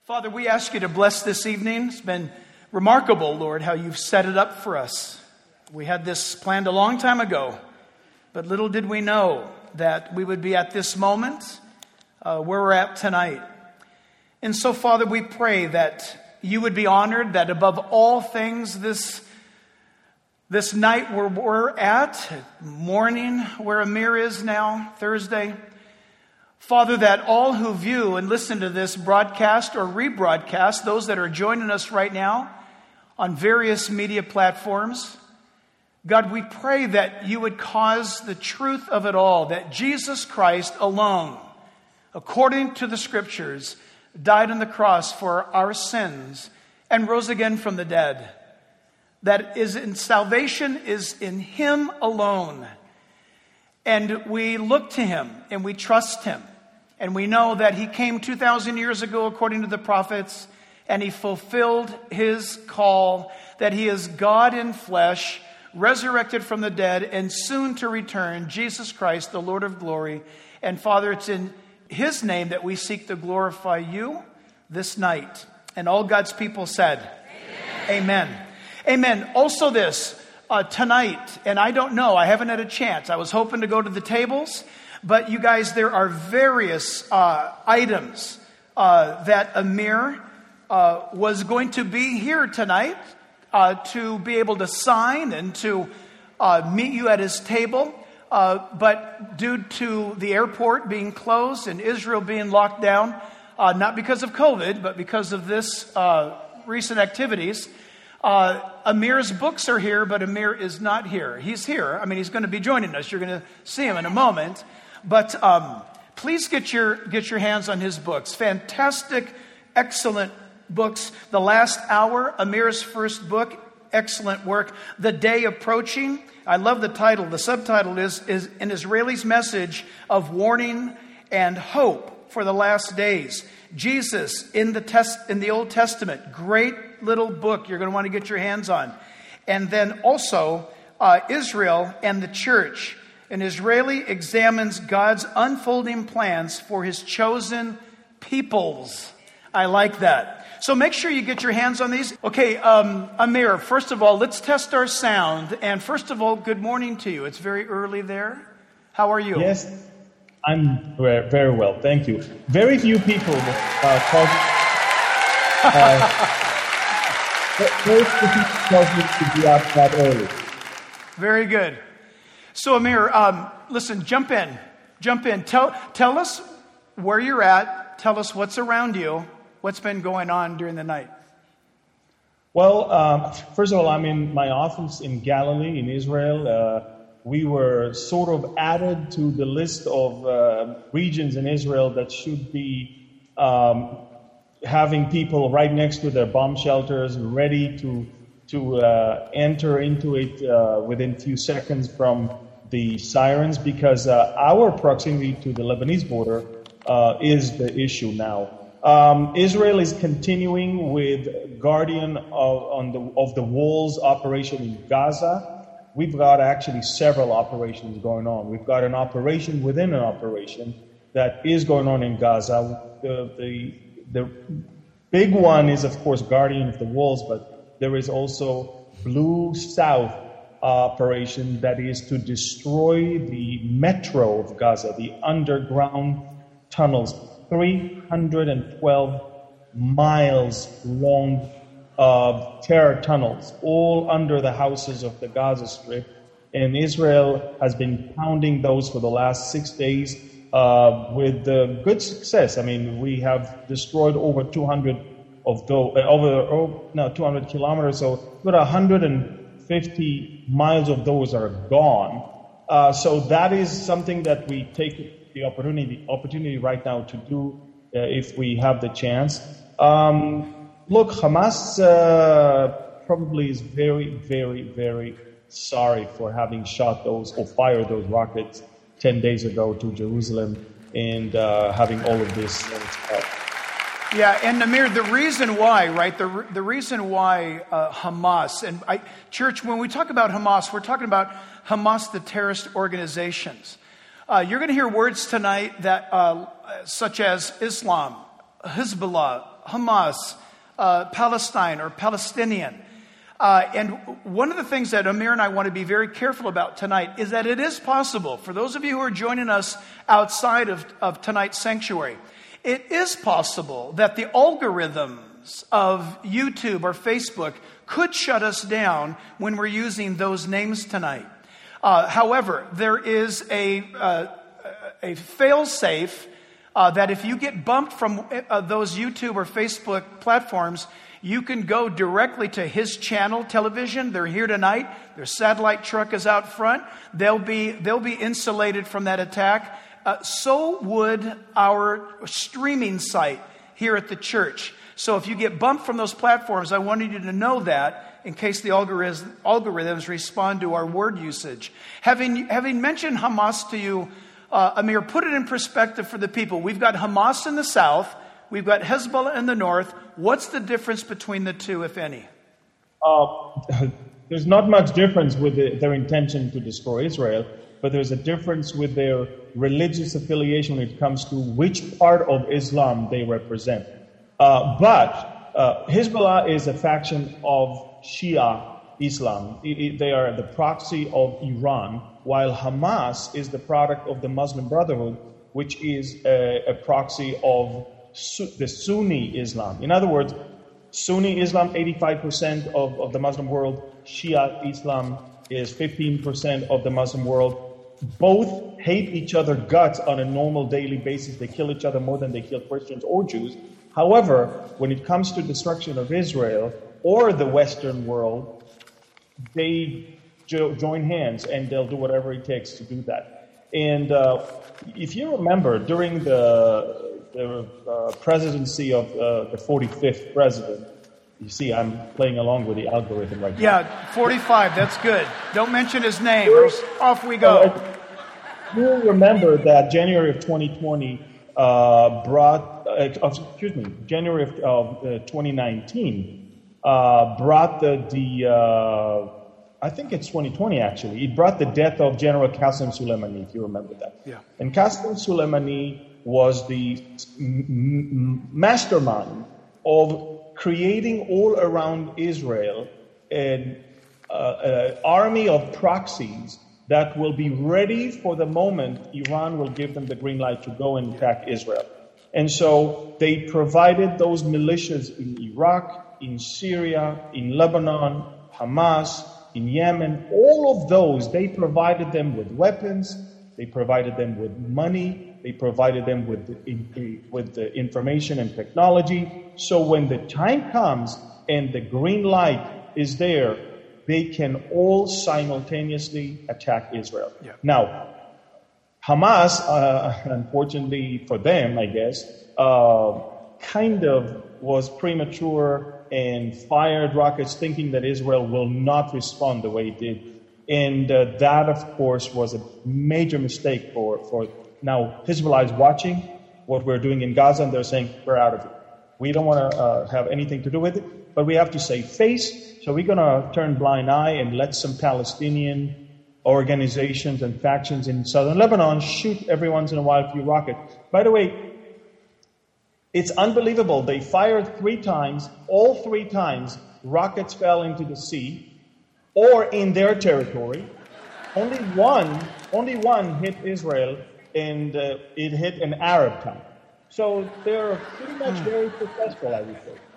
Father, we ask you to bless this evening. It's been remarkable, Lord, how you've set it up for us. We had this planned a long time ago, but little did we know that we would be at this moment where we're at tonight. And so, Father, we pray that you would be honored, that above all things, this night where we're at, morning where Amir is now, Thursday, Father, that all who view and listen to this broadcast or rebroadcast, those that are joining us right now on various media platforms, God, we pray that you would cause the truth of it all, that Jesus Christ alone, according to the Scriptures, died on the cross for our sins and rose again from the dead. That salvation is in Him alone. And we look to Him and we trust Him. And we know that He came 2,000 years ago according to the prophets, and He fulfilled His call, that He is God in flesh, resurrected from the dead, and soon to return, Jesus Christ, the Lord of glory. And Father, it's in His name that we seek to glorify you this night. And all God's people said, Amen. Amen. Amen. Also this, tonight, and I don't know, I haven't had a chance. I was hoping to go to the tables, but you guys, there are various items that Amir was going to be here tonight to be able to sign and to meet you at his table. But due to the airport being closed and Israel being locked down, not because of COVID, but because of this recent activities, Amir's books are here, but Amir is not here. He's here. I mean, he's going to be joining us. You're going to see him in a moment. But please get your hands on his books. Fantastic, excellent books. The Last Hour, Amir's first book, excellent work. The Day Approaching. I love the title. The subtitle is An Israeli's Message of Warning and Hope for the Last Days. Jesus in the Old Testament. Great little book you're going to want to get your hands on. And then also Israel and the Church. An Israeli examines God's unfolding plans for His chosen peoples. I like that. So make sure you get your hands on these. Okay, Amir, first of all, let's test our sound. And first of all, good morning to you. It's very early there. How are you? Yes, I'm very well. Thank you. Very few people call me to be out that early. Very good. So Amir, listen, jump in. Tell us where you're at. Tell us what's around you. What's been going on during the night? Well, first of all, I'm in my office in Galilee, in Israel. We were sort of added to the list of regions in Israel that should be having people right next to their bomb shelters, ready to enter into it within a few seconds from the sirens, because our proximity to the Lebanese border is the issue now. Israel is continuing with Guardian of the Walls operation in Gaza. We've got actually several operations going on. We've got an operation within an operation that is going on in Gaza. The big one is, of course, Guardian of the Walls, but there is also Blue South operation that is to destroy the metro of Gaza, the underground tunnels, 312 miles long terror tunnels, all under the houses of the Gaza Strip. And Israel has been pounding those for the last 6 days with good success. I mean, we have destroyed over 200 of those, 200 kilometers, so about 150 miles of those are gone. So that is something that we take the opportunity right now to do if we have the chance. Look, Hamas probably is very, very, very sorry for having shot those or fired those rockets 10 days ago to Jerusalem and having all of this. Yeah, and Amir, the reason why, right? The reason why Hamas and church, when we talk about Hamas, we're talking about Hamas, the terrorist organizations. You're going to hear words tonight that, such as Islam, Hezbollah, Hamas, Palestine, or Palestinian. And one of the things that Amir and I want to be very careful about tonight is that it is possible, for those of you who are joining us outside of tonight's sanctuary, it is possible that the algorithms of YouTube or Facebook could shut us down when we're using those names tonight. However, there is a fail-safe that if you get bumped from those YouTube or Facebook platforms, you can go directly to His Channel Television. They're here tonight. Their satellite truck is out front. They'll be insulated from that attack. So would our streaming site here at the church. So if you get bumped from those platforms, I wanted you to know that in case the algorithms respond to our word usage. Having mentioned Hamas to you, Amir, put it in perspective for the people. We've got Hamas in the south. We've got Hezbollah in the north. What's the difference between the two, if any? There's not much difference with their intention to destroy Israel, but there's a difference with their religious affiliation when it comes to which part of Islam they represent. But Hezbollah is a faction of Shia Islam. They are the proxy of Iran, while Hamas is the product of the Muslim Brotherhood, which is a proxy of the Sunni Islam. In other words, Sunni Islam, 85% of the Muslim world. Shia Islam is 15% of the Muslim world. Both hate each other guts on a normal daily basis. They kill each other more than they kill Christians or Jews. However, when it comes to destruction of Israel or the Western world, they join hands and they'll do whatever it takes to do that. And if you remember, during the presidency of the 45th president, you see, I'm playing along with the algorithm right now. Yeah, 45, that's good. Don't mention his name, or off we go. You remember that January of 2020 January of 2019 brought I think it's 2020 actually, it brought the death of General Qasem Soleimani, if you remember that. Yeah. And Qasem Soleimani was the mastermind of creating all around Israel an army of proxies that will be ready for the moment Iran will give them the green light to go and attack Israel. And so they provided those militias in Iraq, in Syria, in Lebanon, Hamas, in Yemen, all of those, they provided them with weapons, they provided them with money, they provided them with the information and technology. So when the time comes and the green light is there, they can all simultaneously attack Israel. Yeah. Now, Hamas, unfortunately for them, I guess, kind of was premature and fired rockets thinking that Israel will not respond the way it did. And that, of course, was a major mistake for now. Hezbollah is watching what we're doing in Gaza, and they're saying, we're out of it. We don't want to have anything to do with it, but we have to save face. So we're going to turn blind eye and let some Palestinian organizations and factions in southern Lebanon shoot every once in a while a few rockets. By the way, it's unbelievable. They fired 3 times. All 3 times, rockets fell into the sea or in their territory. Only one hit Israel, and it hit an Arab town. So they're pretty much very successful, I would say.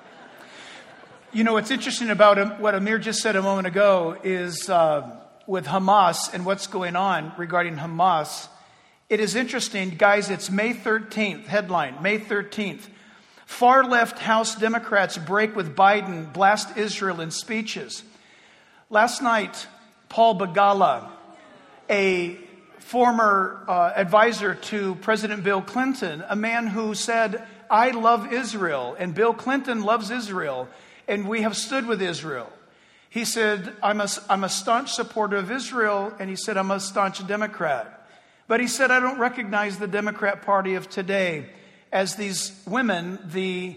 You know, what's interesting about what Amir just said a moment ago is with Hamas and what's going on regarding Hamas. It is interesting, guys, it's May 13th, headline, May 13th. Far-left House Democrats break with Biden, blast Israel in speeches. Last night, Paul Begala, a former advisor to President Bill Clinton, a man who said, I love Israel, and Bill Clinton loves Israel, and we have stood with Israel. He said, I'm a staunch supporter of Israel, and he said, I'm a staunch Democrat. But he said, I don't recognize the Democrat Party of today as these women, the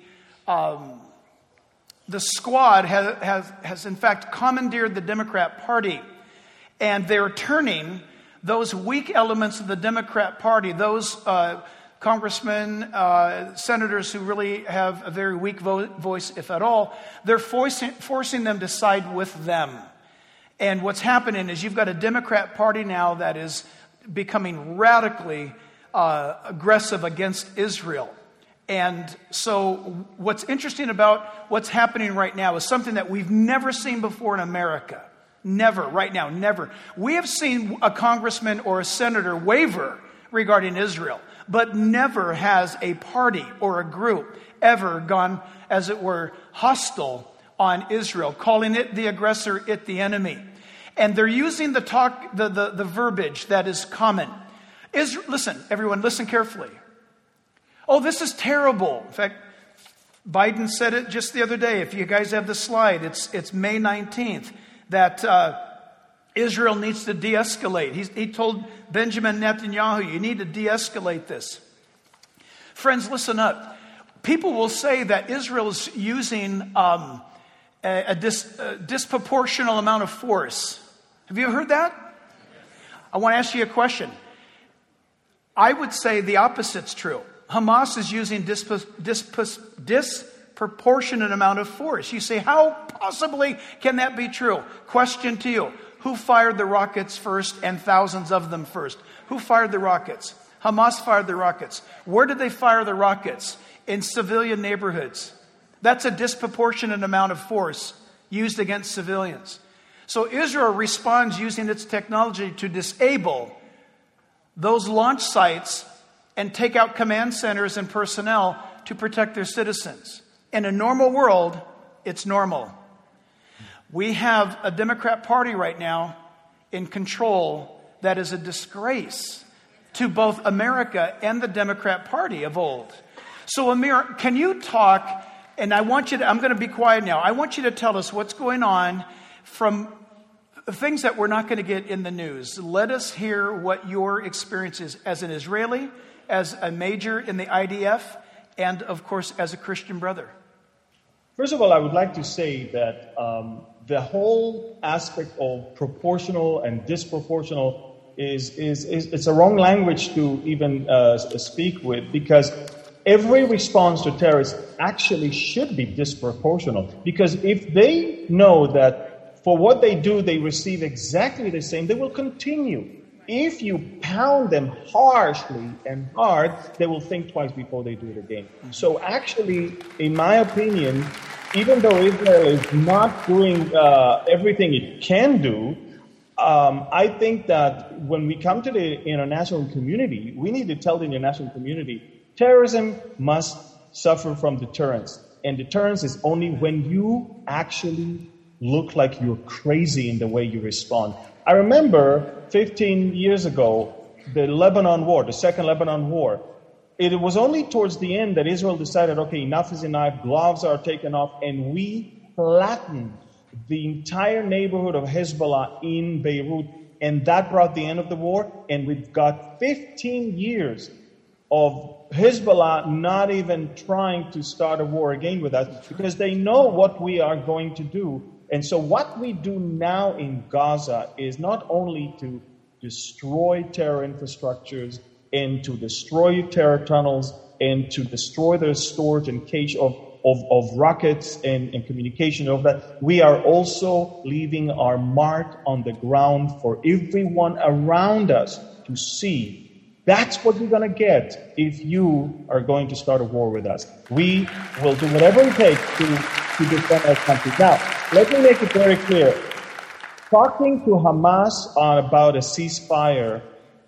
squad has in fact commandeered the Democrat Party, and they're turning those weak elements of the Democrat Party, those congressmen, senators who really have a very weak voice, if at all. They're forcing them to side with them. And what's happening is you've got a Democrat Party now that is becoming radically aggressive against Israel. And so what's interesting about what's happening right now is something that we've never seen before in America. Never, right now, never. We have seen a congressman or a senator waver regarding Israel, but never has a party or a group ever gone, as it were, hostile on Israel, calling it the aggressor, it the enemy. And they're using the verbiage that is common. Listen, everyone, listen carefully. Oh, this is terrible. In fact, Biden said it just the other day. If you guys have the slide, it's May 19th, that Israel needs to de-escalate. He told Benjamin Netanyahu, you need to de-escalate this. Friends, listen up. People will say that Israel is using a disproportional amount of force. Have you heard that? I want to ask you a question. I would say the opposite's true. Hamas is using disproportionate amount of force. You say, how possibly can that be true? Question to you. Who fired the rockets first and thousands of them first? Who fired the rockets? Hamas fired the rockets. Where did they fire the rockets? In civilian neighborhoods. That's a disproportionate amount of force used against civilians. So Israel responds using its technology to disable those launch sites and take out command centers and personnel to protect their citizens. In a normal world, it's normal. We have a Democrat Party right now in control that is a disgrace to both America and the Democrat Party of old. So Amir, can you talk, and I'm going to be quiet now. I want you to tell us what's going on from things that we're not going to get in the news. Let us hear what your experience is as an Israeli, as a major in the IDF, and of course as a Christian brother. First of all, I would like to say that the whole aspect of proportional and disproportional it's a wrong language to even speak with, because every response to terrorists actually should be disproportional. Because if they know that for what they do, they receive exactly the same, they will continue. If you pound them harshly and hard, they will think twice before they do it again. So actually, in my opinion, even though Israel is not doing everything it can do, I think that when we come to the international community, we need to tell the international community, terrorism must suffer from deterrence. And deterrence is only when you actually look like you're crazy in the way you respond. I remember 15 years ago, the Lebanon War, the Second Lebanon War. It was only towards the end that Israel decided, okay, enough is enough, gloves are taken off, and we flattened the entire neighborhood of Hezbollah in Beirut, and that brought the end of the war, and we've got 15 years of Hezbollah not even trying to start a war again with us, because they know what we are going to do. And so what we do now in Gaza is not only to destroy terror infrastructures and to destroy terror tunnels and to destroy the storage and cache of rockets and communication of that. We are also leaving our mark on the ground for everyone around us to see. That's what you're going to get if you are going to start a war with us. We will do whatever it takes to defend our country. Now, let me make it very clear. Talking to Hamas about a ceasefire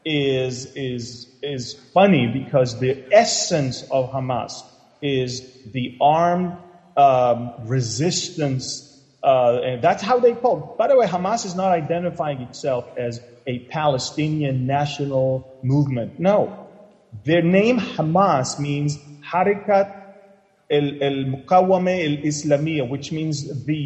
is funny, because the essence of Hamas is the armed resistance, and that's how they call it. By the way, Hamas is not identifying itself as a Palestinian national movement. No. Their name Hamas means Harakat al-Muqawama al-Islamiyya, which means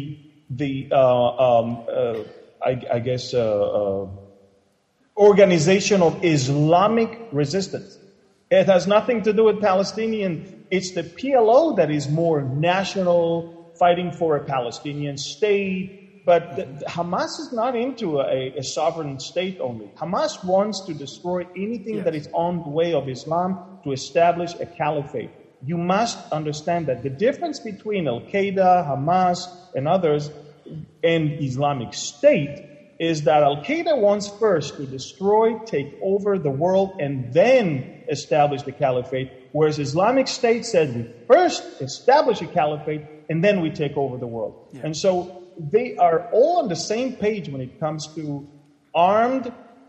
Organization of Islamic Resistance. It has nothing to do with Palestinian. It's the PLO that is more national, fighting for a Palestinian state, But Hamas is not into a sovereign state only. Hamas wants to destroy anything that is on the way of Islam to establish a caliphate. You must understand that the difference between Al-Qaeda, Hamas, and others and Islamic State is that Al-Qaeda wants first to destroy, take over the world, and then establish the caliphate, whereas Islamic State said we first establish a caliphate and then we take over the world. Yeah. And so they are all on the same page when it comes to armed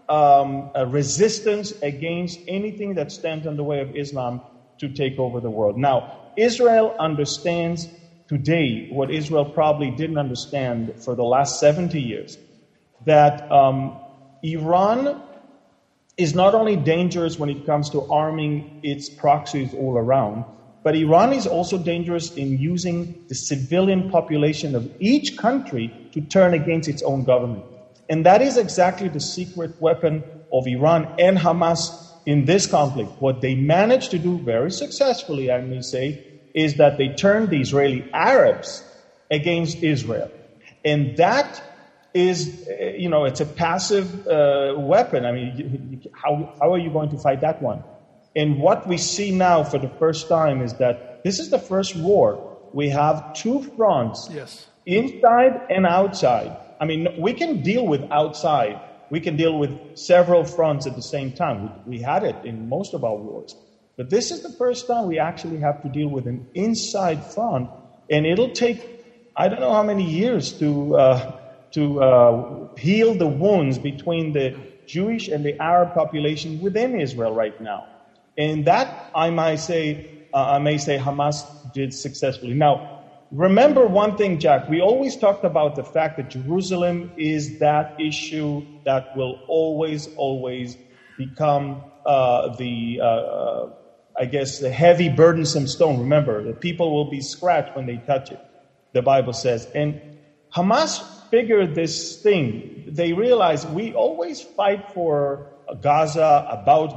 resistance against anything that stands in the way of Islam to take over the world. Now, Israel understands today what Israel probably didn't understand for the last 70 years, that Iran is not only dangerous when it comes to arming its proxies all around, but Iran is also dangerous in using the civilian population of each country to turn against its own government. And that is exactly the secret weapon of Iran and Hamas in this conflict. What they managed to do very successfully, I may say, is that they turned the Israeli Arabs against Israel. And that is, it's a passive weapon. I mean, how are you going to fight that one? And what we see now for the first time is that this is the first war. We have two fronts, inside and outside. I mean, we can deal with outside. We can deal with several fronts at the same time. We had it in most of our wars. But this is the first time we actually have to deal with an inside front. And it'll take, I don't know how many years to heal the wounds between the Jewish and the Arab population within Israel right now. And that, I may say Hamas did successfully. Now, remember one thing, Jack. We always talked about the fact that Jerusalem is that issue that will always become the heavy, burdensome stone. Remember, the people will be scratched when they touch it, the Bible says. And Hamas figured this thing. They realized we always fight for Gaza,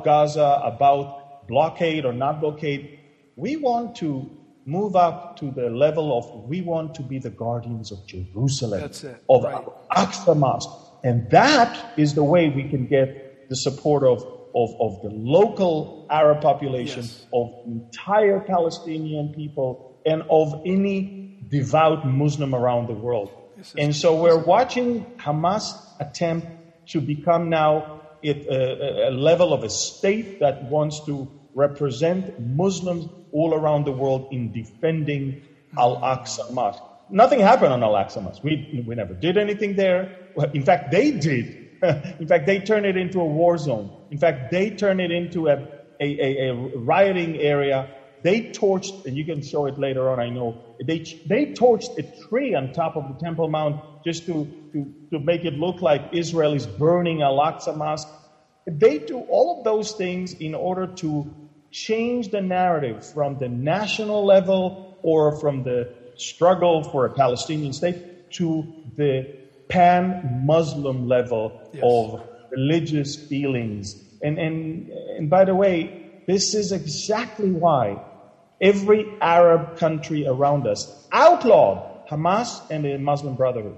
about blockade or not blockade. We want to move up to the level of we want to be the guardians of Jerusalem, of Al-Aqsa Mosque. And that is the way we can get the support of the local Arab population, of entire Palestinian people, and of any devout Muslim around the world. And so we're watching Hamas attempt to become now a level of a state that wants to represent Muslims all around the world in defending Al-Aqsa Mosque. Nothing happened on Al-Aqsa Mosque. We never did anything there. In fact, they did. In fact, they turned it into a war zone. In fact, they turned it into a rioting area. They torched, and you can show it later on, I know, they torched a tree on top of the Temple Mount just to make it look like Israel is burning Al-Aqsa Mosque. They do all of those things in order to change the narrative from the national level or from the struggle for a Palestinian state to the pan-Muslim level of religious feelings. And by the way, this is exactly why every Arab country around us outlawed Hamas and the Muslim Brotherhood.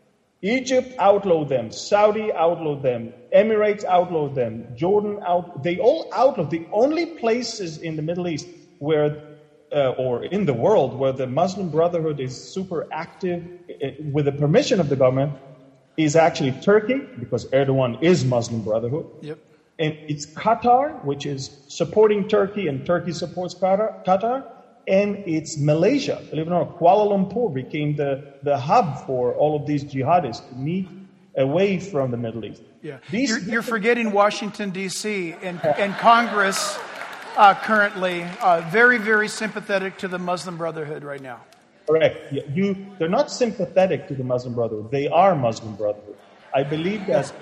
Egypt outlawed them, Saudi outlawed them, Emirates outlawed them, Jordan they all outlawed. The only places in the Middle East where or in the world where the Muslim Brotherhood is super active with the permission of the government is actually Turkey, because Erdogan is Muslim Brotherhood. Yep. And it's Qatar, which is supporting Turkey, and Turkey supports Qatar. And it's Malaysia. Believe it or not, Kuala Lumpur became the hub for all of these jihadists to meet away from the Middle East. Yeah. You're forgetting Washington, D.C. and Congress currently very, very sympathetic to the Muslim Brotherhood right now. Correct. They're not sympathetic to the Muslim Brotherhood. They are Muslim Brotherhood. I believe that...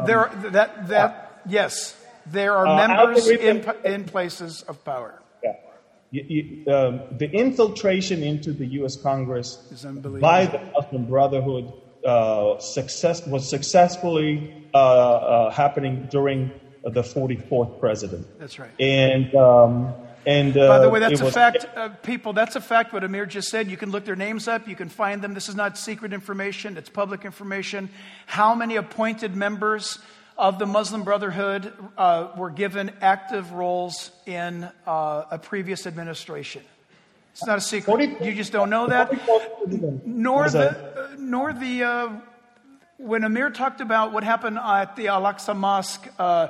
Yes, there are members in places of power. The infiltration into the U.S. Congress by the Muslim Brotherhood was successfully happening during the 44th president. That's right. And And by the way, that's a fact, people. That's a fact. What Amir just said. You can look their names up. You can find them. This is not secret information. It's public information. How many appointed members of the Muslim Brotherhood were given active roles in a previous administration? It's not a secret. You just don't know that. Nor the when Amir talked about what happened at the Al-Aqsa Mosque,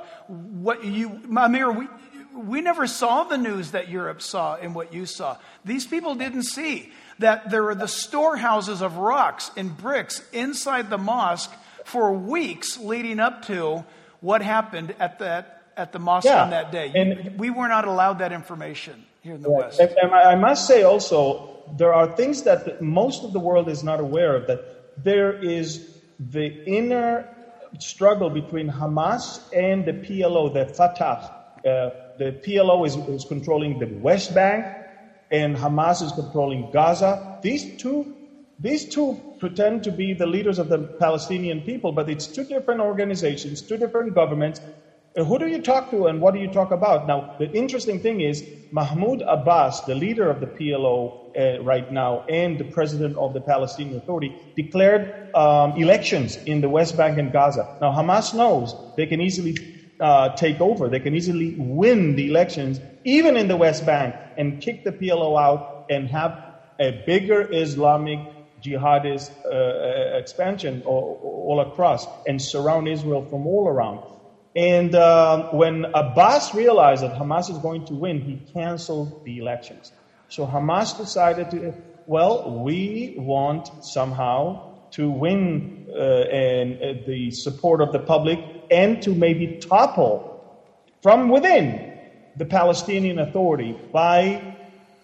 Amir, we never saw the news that Europe saw and what you saw. These people didn't see that there were the storehouses of rocks and bricks inside the mosque for weeks leading up to what happened at the mosque on that day. And we were not allowed that information here in the West. And I must say also, there are things that most of the world is not aware of, that there is the inner struggle between Hamas and the PLO, the Fatah. The PLO is controlling the West Bank, and Hamas is controlling Gaza. These two pretend to be the leaders of the Palestinian people, but it's two different organizations, two different governments. Who do you talk to and what do you talk about? Now, the interesting thing is Mahmoud Abbas, the leader of the PLO right now and the president of the Palestinian Authority, declared elections in the West Bank and Gaza. Now, Hamas knows they can easily take over. They can easily win the elections, even in the West Bank, and kick the PLO out and have a bigger Islamic jihadist expansion all across and surround Israel from all around. And when Abbas realized that Hamas is going to win, he canceled the elections. So Hamas decided we want somehow to win the support of the public and to maybe topple from within the Palestinian Authority by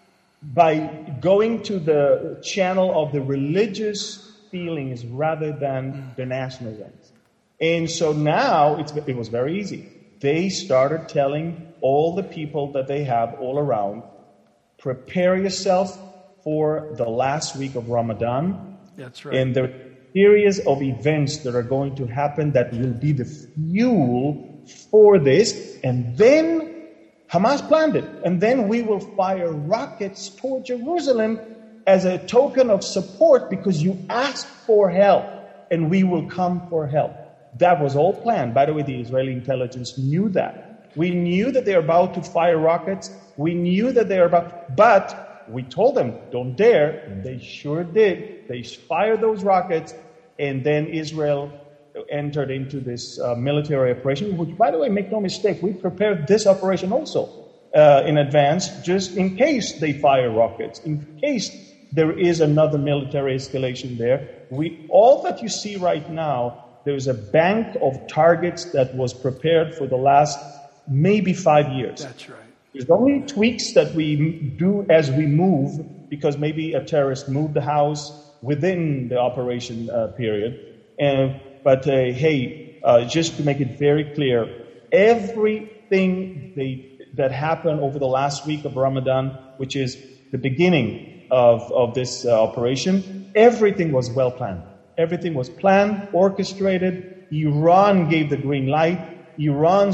going to the channel of the religious feelings rather than the nationalism. And so now it was very easy. They started telling all the people that they have all around, prepare yourself for the last week of Ramadan. That's right. And there are a series of events that are going to happen that will be the fuel for this. And then Hamas planned it. And then we will fire rockets toward Jerusalem as a token of support because you asked for help, and we will come for help. That was all planned. By the way, the Israeli intelligence knew that. We knew that they were about to fire rockets. We knew that they were about, but we told them, don't dare. And they sure did. They fired those rockets, and then Israel entered into this military operation, which, by the way, make no mistake, we prepared this operation also in advance, just in case they fire rockets, in case there is another military escalation there. All that you see right now, there's a bank of targets that was prepared for the last maybe 5 years. That's right. There's only tweaks that we do as we move, because maybe a terrorist moved the house within the operation period. But just to make it very clear, everything that happened over the last week of Ramadan, which is the beginning of this operation, everything was well planned. Everything was planned, orchestrated. Iran gave the green light. Iran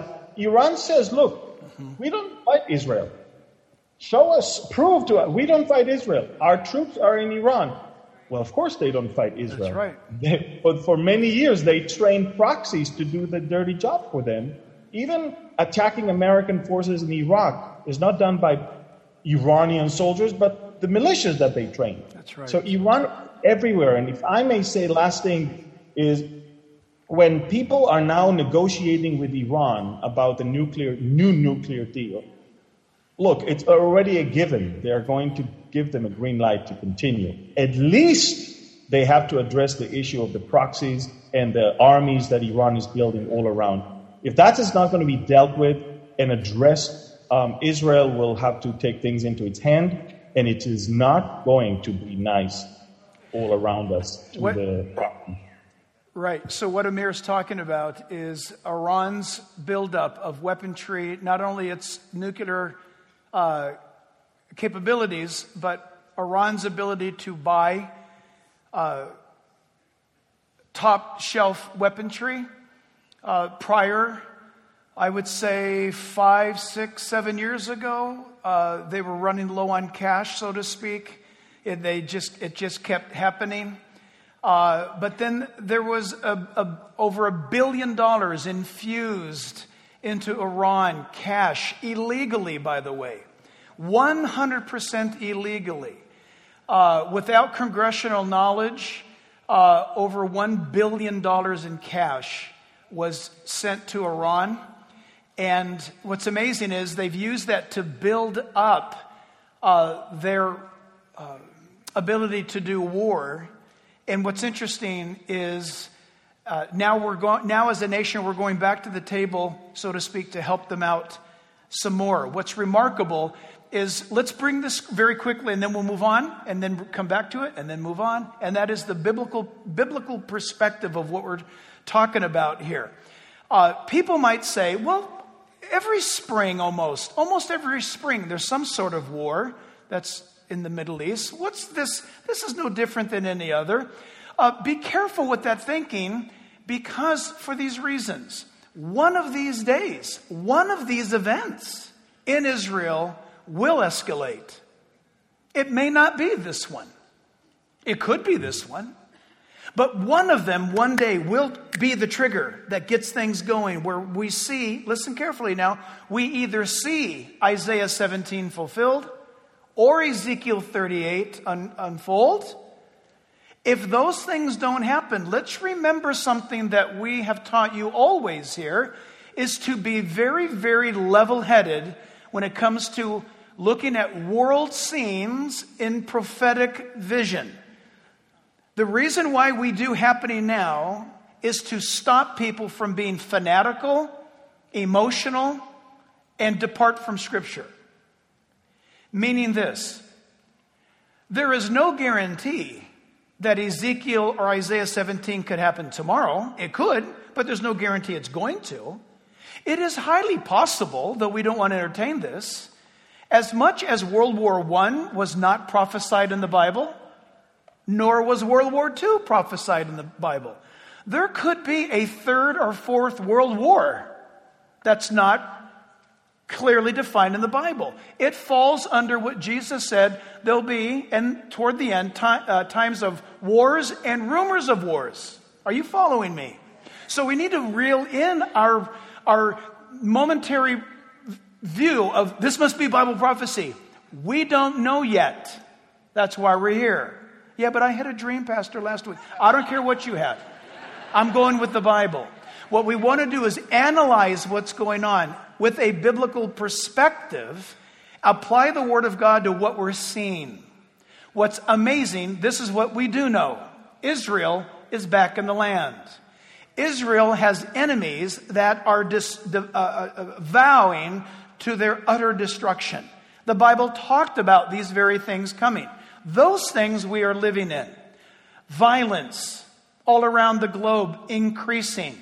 says, look, we don't fight Israel. Show us, prove to us, we don't fight Israel. Our troops are in Iran. Well, of course they don't fight Israel. That's right. But for many years, they trained proxies to do the dirty job for them. Even attacking American forces in Iraq is not done by Iranian soldiers, but the militias that they train. That's right. So Iran everywhere. And if I may say, last thing is, when people are now negotiating with Iran about the new nuclear deal, look, it's already a given. They are going to give them a green light to continue. At least they have to address the issue of the proxies and the armies that Iran is building all around. If that is not going to be dealt with and addressed, Israel will have to take things into its hand, and it is not going to be nice all around us. Right. So what Amir is talking about is Iran's buildup of weaponry, not only its nuclear capabilities, but Iran's ability to buy top-shelf weaponry prior I would say 5, 6, 7 years ago, they were running low on cash, so to speak. It just kept happening. But then there was over $1 billion infused into Iran, cash, illegally, by the way. 100% illegally. Without congressional knowledge, over $1 billion in cash was sent to Iran. And what's amazing is they've used that to build up their ability to do war. And what's interesting is now as a nation, we're going back to the table, so to speak, to help them out some more. What's remarkable is, let's bring this very quickly and then we'll move on and then come back to it and then move on. And that is the biblical perspective of what we're talking about here. People might say, well, every spring almost every spring, there's some sort of war that's in the Middle East. What's this? This is no different than any other. Be careful with that thinking, because for these reasons, one of these days, one of these events in Israel will escalate. It may not be this one. It could be this one. But one of them one day will be the trigger that gets things going, where we see, listen carefully now, we either see Isaiah 17 fulfilled or Ezekiel 38 unfold. If those things don't happen, let's remember something that we have taught you always here, is to be very, very level-headed when it comes to looking at world scenes in prophetic vision. The reason why we do Happening Now is to stop people from being fanatical, emotional, and depart from Scripture. Meaning this: there is no guarantee that Ezekiel or Isaiah 17 could happen tomorrow. It could, but there's no guarantee it's going to. It is highly possible, though we don't want to entertain this, as much as World War I was not prophesied in the Bible, nor was World War II prophesied in the Bible. There could be a third or fourth world war that's not clearly defined in the Bible. It falls under what Jesus said there'll be, and toward the end, times of wars and rumors of wars. Are you following me? So we need to reel in our momentary view of this must be Bible prophecy. We don't know yet. That's why we're here. Yeah, but I had a dream, Pastor, last week. I don't care what you had. I'm going with the Bible. What we want to do is analyze what's going on with a biblical perspective, apply the Word of God to what we're seeing. What's amazing, this is what we do know. Israel is back in the land. Israel has enemies that are vowing to their utter destruction. The Bible talked about these very things coming. Those things we are living in. Violence all around the globe increasing.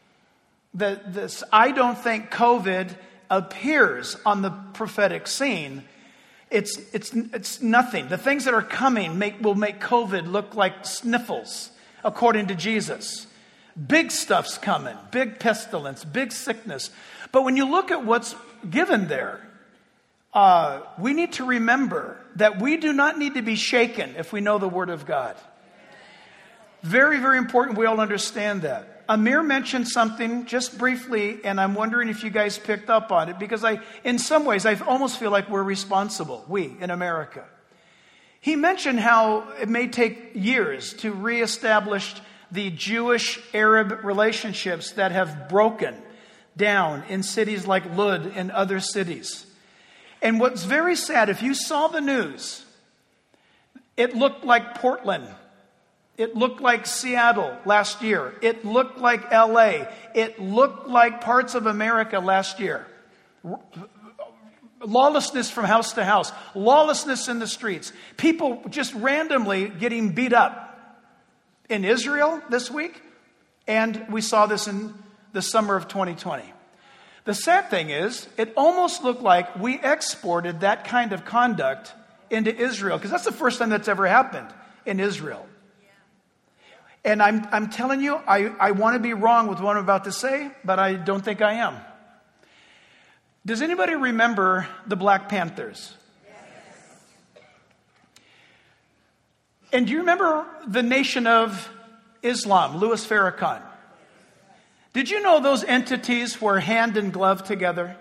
I don't think COVID appears on the prophetic scene. It's nothing. The things that are coming will make COVID look like sniffles, according to Jesus. Big stuff's coming. Big pestilence, big sickness. But when you look at what's given there, we need to remember that we do not need to be shaken if we know the Word of God. Very, very important we all understand that. Amir mentioned something just briefly, and I'm wondering if you guys picked up on it, because in some ways, I almost feel like we're responsible, we in America. He mentioned how it may take years to reestablish the Jewish-Arab relationships that have broken down in cities like Lud and other cities. And what's very sad, if you saw the news, it looked like Portland. It looked like Seattle last year. It looked like LA. It looked like parts of America last year. Lawlessness from house to house. Lawlessness in the streets. People just randomly getting beat up in Israel this week. And we saw this in the summer of 2020. The sad thing is, it almost looked like we exported that kind of conduct into Israel, because that's the first time that's ever happened in Israel. And I'm telling you, I want to be wrong with what I'm about to say, but I don't think I am. Does anybody remember the Black Panthers? And do you remember the Nation of Islam, Louis Farrakhan? Did you know those entities were hand in glove together?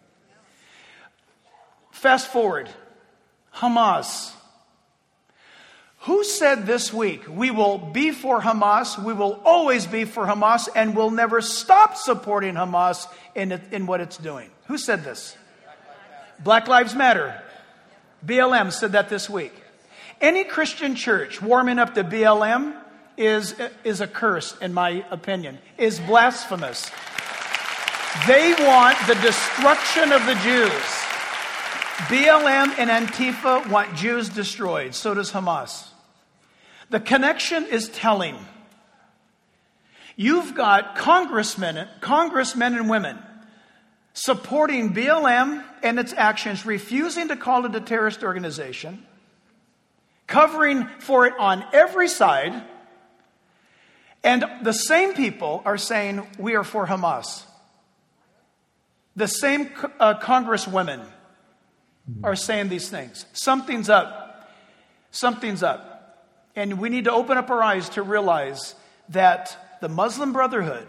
Fast forward, Hamas. Who said this week, we will be for Hamas, we will always be for Hamas, and we'll never stop supporting Hamas in what it's doing? Who said this? Black Lives Matter. BLM said that this week. Any Christian church warming up to BLM is accursed, in my opinion, is blasphemous. They want the destruction of the Jews. BLM and Antifa want Jews destroyed. So does Hamas. The connection is telling. You've got congressmen and women supporting BLM and its actions, refusing to call it a terrorist organization, covering for it on every side, and the same people are saying, we are for Hamas. The same congresswomen are saying these things. Something's up. Something's up. And we need to open up our eyes to realize that the Muslim Brotherhood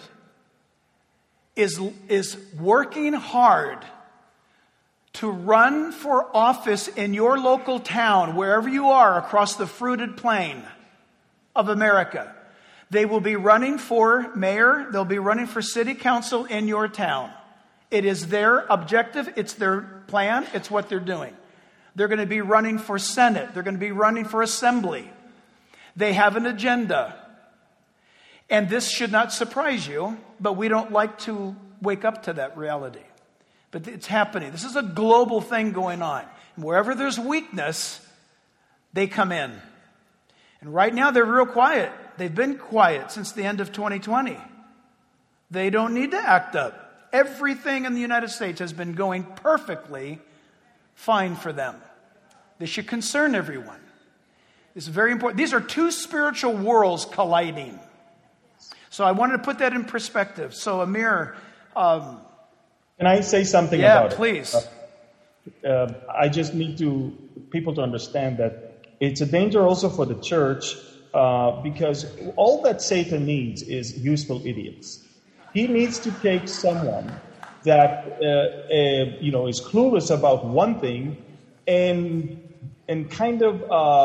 is working hard to run for office in your local town, wherever you are across the fruited plain of America. They will be running for mayor. They'll be running for city council in your town. It is their objective. It's their plan. It's what they're doing. They're going to be running for Senate. They're going to be running for assembly. They have an agenda. And this should not surprise you, but we don't like to wake up to that reality. But it's happening. This is a global thing going on. And wherever there's weakness, they come in. And right now they're real quiet. They've been quiet since the end of 2020. They don't need to act up. Everything in the United States has been going perfectly fine for them. This should concern everyone. It's very important. These are two spiritual worlds colliding. So I wanted to put that in perspective. So Amir... Can I say something about it? Yeah, please. I just need people to understand that it's a danger also for the church because all that Satan needs is useful idiots. He needs to take someone that is clueless about one thing and kind of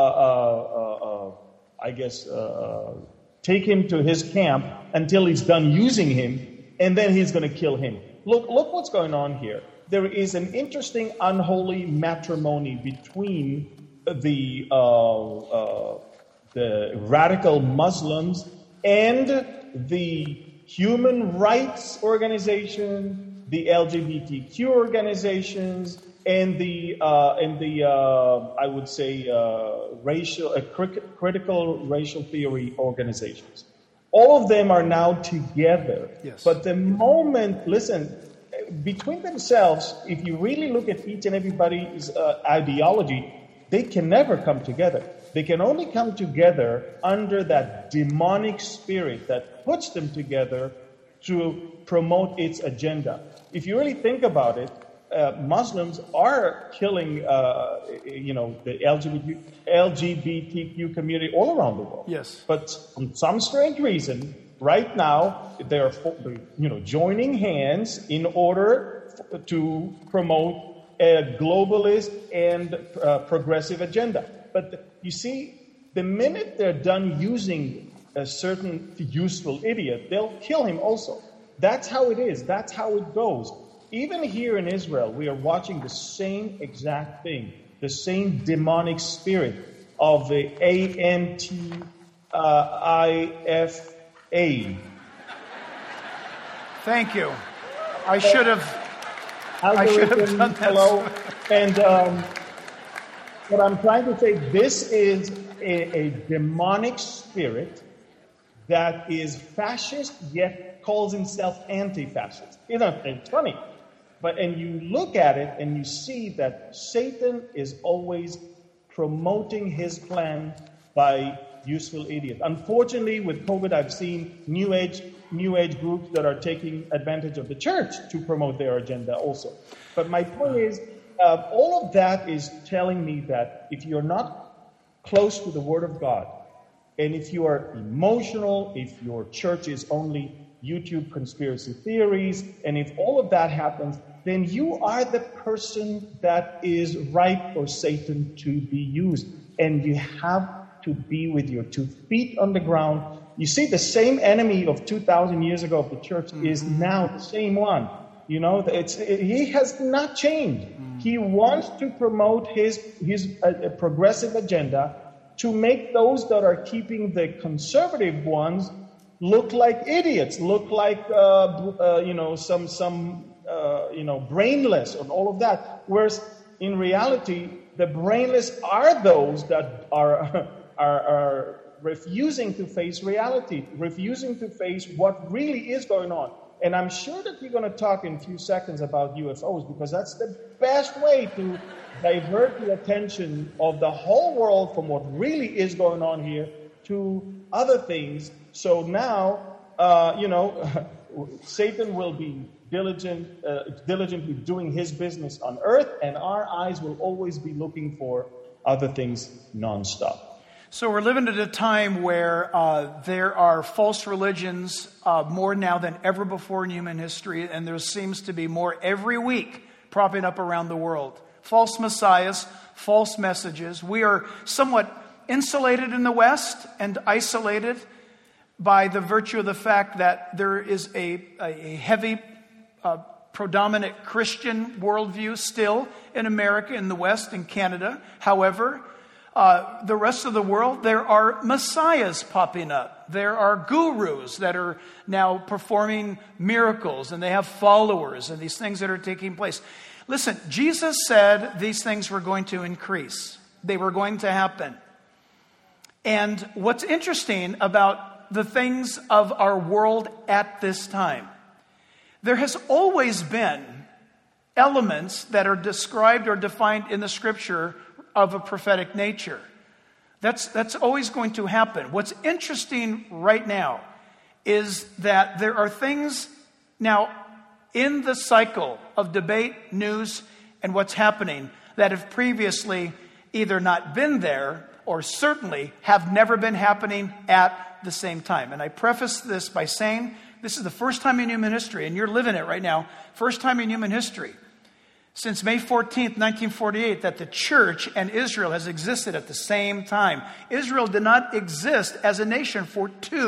take him to his camp until he's done using him, and then he's going to kill him. Look what's going on here. There is an interesting unholy matrimony between the radical Muslims and the human rights organization, the LGBTQ organizations, and the I would say critical racial theory organizations. All of them are now together. Yes. But the moment, listen, between themselves, if you really look at each and everybody's ideology, they can never come together. They can only come together under that demonic spirit that puts them together to promote its agenda. If you really think about it, Muslims are killing, the LGBTQ community all around the world. Yes. But for some strange reason, right now they are, joining hands in order to promote a globalist and progressive agenda. But you see, the minute they're done using a certain useful idiot, they'll kill him also. That's how it is. That's how it goes. Even here in Israel, we are watching the same exact thing, the same demonic spirit of the ANTIFA. Thank you. I should have done that. Hello. And what I'm trying to say, this is a demonic spirit that is fascist, yet calls himself anti-fascist. It's funny. And you look at it and you see that Satan is always promoting his plan by useful idiots. Unfortunately, with COVID, I've seen New Age groups that are taking advantage of the church to promote their agenda also. But my point is, all of that is telling me that if you're not close to the Word of God, and if you are emotional, if your church is only YouTube conspiracy theories, and if all of that happens, then you are the person that is ripe for Satan to be used. And you have to be with your 2 feet on the ground. You see, the same enemy of 2,000 years ago of the church is now the same one. You know, he has not changed. He wants to promote his progressive agenda to make those that are keeping the conservative ones look like idiots, look like brainless and all of that. Whereas in reality, the brainless are those that are refusing to face reality, refusing to face what really is going on. And I'm sure that you're going to talk in a few seconds about UFOs, because that's the best way to divert the attention of the whole world from what really is going on here to other things. So now, Satan will be diligently doing his business on earth, and our eyes will always be looking for other things nonstop. So we're living at a time where there are false religions more now than ever before in human history, and there seems to be more every week propping up around the world. False messiahs, false messages. We are somewhat insulated in the West and isolated by the virtue of the fact that there is a heavy predominant Christian worldview still in America, in the West, in Canada. However, the rest of the world, there are messiahs popping up. There are gurus that are now performing miracles, and they have followers, and these things that are taking place. Listen, Jesus said these things were going to increase. They were going to happen. And what's interesting about the things of our world at this time, there has always been elements that are described or defined in the Scripture of a prophetic nature. That's always going to happen. What's interesting right now is that there are things now in the cycle of debate, news, and what's happening that have previously either not been there or certainly have never been happening at the same time. And I preface this by saying this is the first time in human history, and you're living it right now, first time in human history, since May 14th, 1948, that the church and Israel has existed at the same time. Israel did not exist as a nation for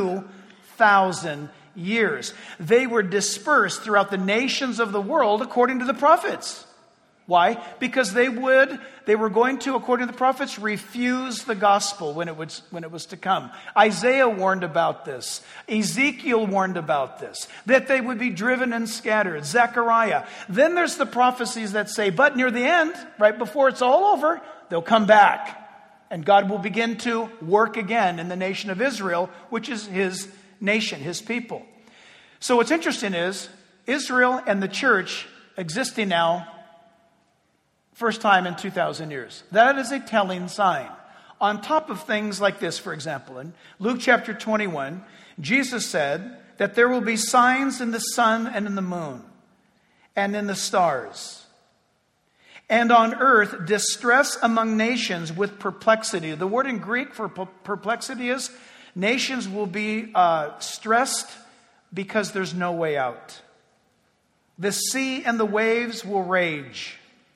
2,000 years. They were dispersed throughout the nations of the world according to the prophets. Why? Because they were going to, according to the prophets, refuse the gospel when it was to come. Isaiah warned about this. Ezekiel warned about this, that they would be driven and scattered. Zechariah. Then there's the prophecies that say, but near the end, right before it's all over, they'll come back. And God will begin to work again in the nation of Israel, which is his nation, his people. So what's interesting is Israel and the church existing now first time in 2,000 years. That is a telling sign. On top of things like this, for example, in Luke chapter 21, Jesus said that there will be signs in the sun and in the moon and in the stars. And on earth, distress among nations with perplexity. The word in Greek for perplexity is nations will be stressed because there's no way out. The sea and the waves will rage.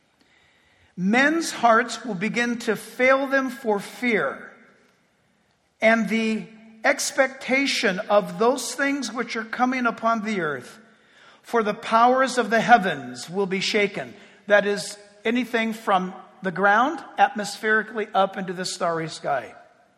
Men's hearts will begin to fail them for fear, and the expectation of those things which are coming upon the earth, for the powers of the heavens will be shaken. That is anything from the ground, atmospherically, up into the starry sky.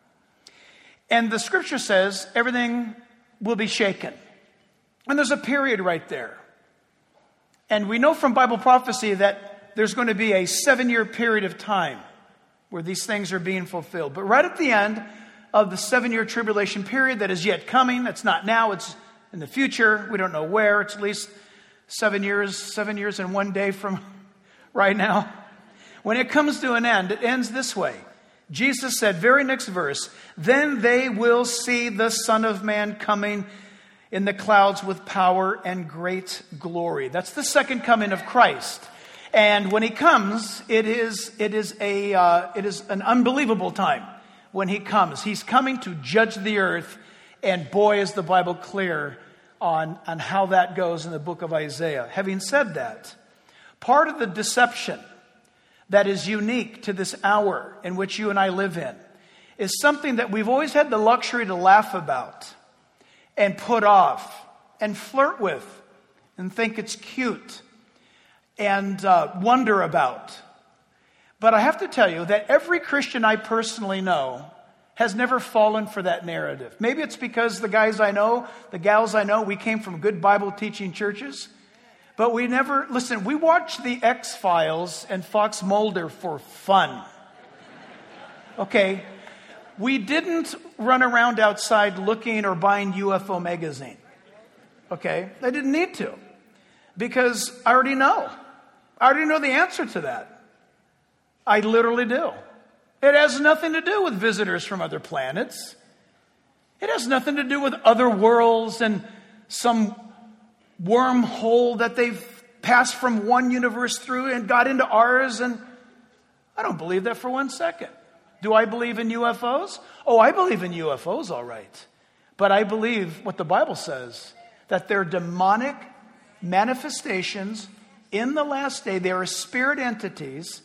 And the scripture says everything will be shaken. And there's a period right there. And we know from Bible prophecy that there's going to be a 7-year period of time where these things are being fulfilled. But right at the end of the 7-year tribulation period that is yet coming, it's not now, it's in the future. We don't know where. It's at least 7 years and 1 day from right now. When it comes to an end, it ends this way. Jesus said, very next verse, then they will see the Son of Man coming in the clouds with power and great glory. That's the second coming of Christ. And when he comes, it is an unbelievable time when he comes. He's coming to judge the earth. And boy, is the Bible clear on how that goes in the book of Isaiah. Having said that, part of the deception that is unique to this hour in which you and I live in is something that we've always had the luxury to laugh about and put off and flirt with and think it's cute and wonder about. But I have to tell you that every Christian I personally know has never fallen for that narrative. Maybe it's because the guys I know, the gals I know, we came from good Bible teaching churches. But we never, listen, we watched the X-Files and Fox Mulder for fun. Okay? We didn't run around outside looking or buying UFO magazine. Okay? I didn't need to. Because I already know. I already know the answer to that. I literally do. It has nothing to do with visitors from other planets. It has nothing to do with other worlds and some wormhole that they've passed from one universe through and got into ours. And I don't believe that for 1 second. Do I believe in UFOs? Oh, I believe in UFOs, all right. But I believe what the Bible says, that they're demonic manifestations in the last day. They are spirit entities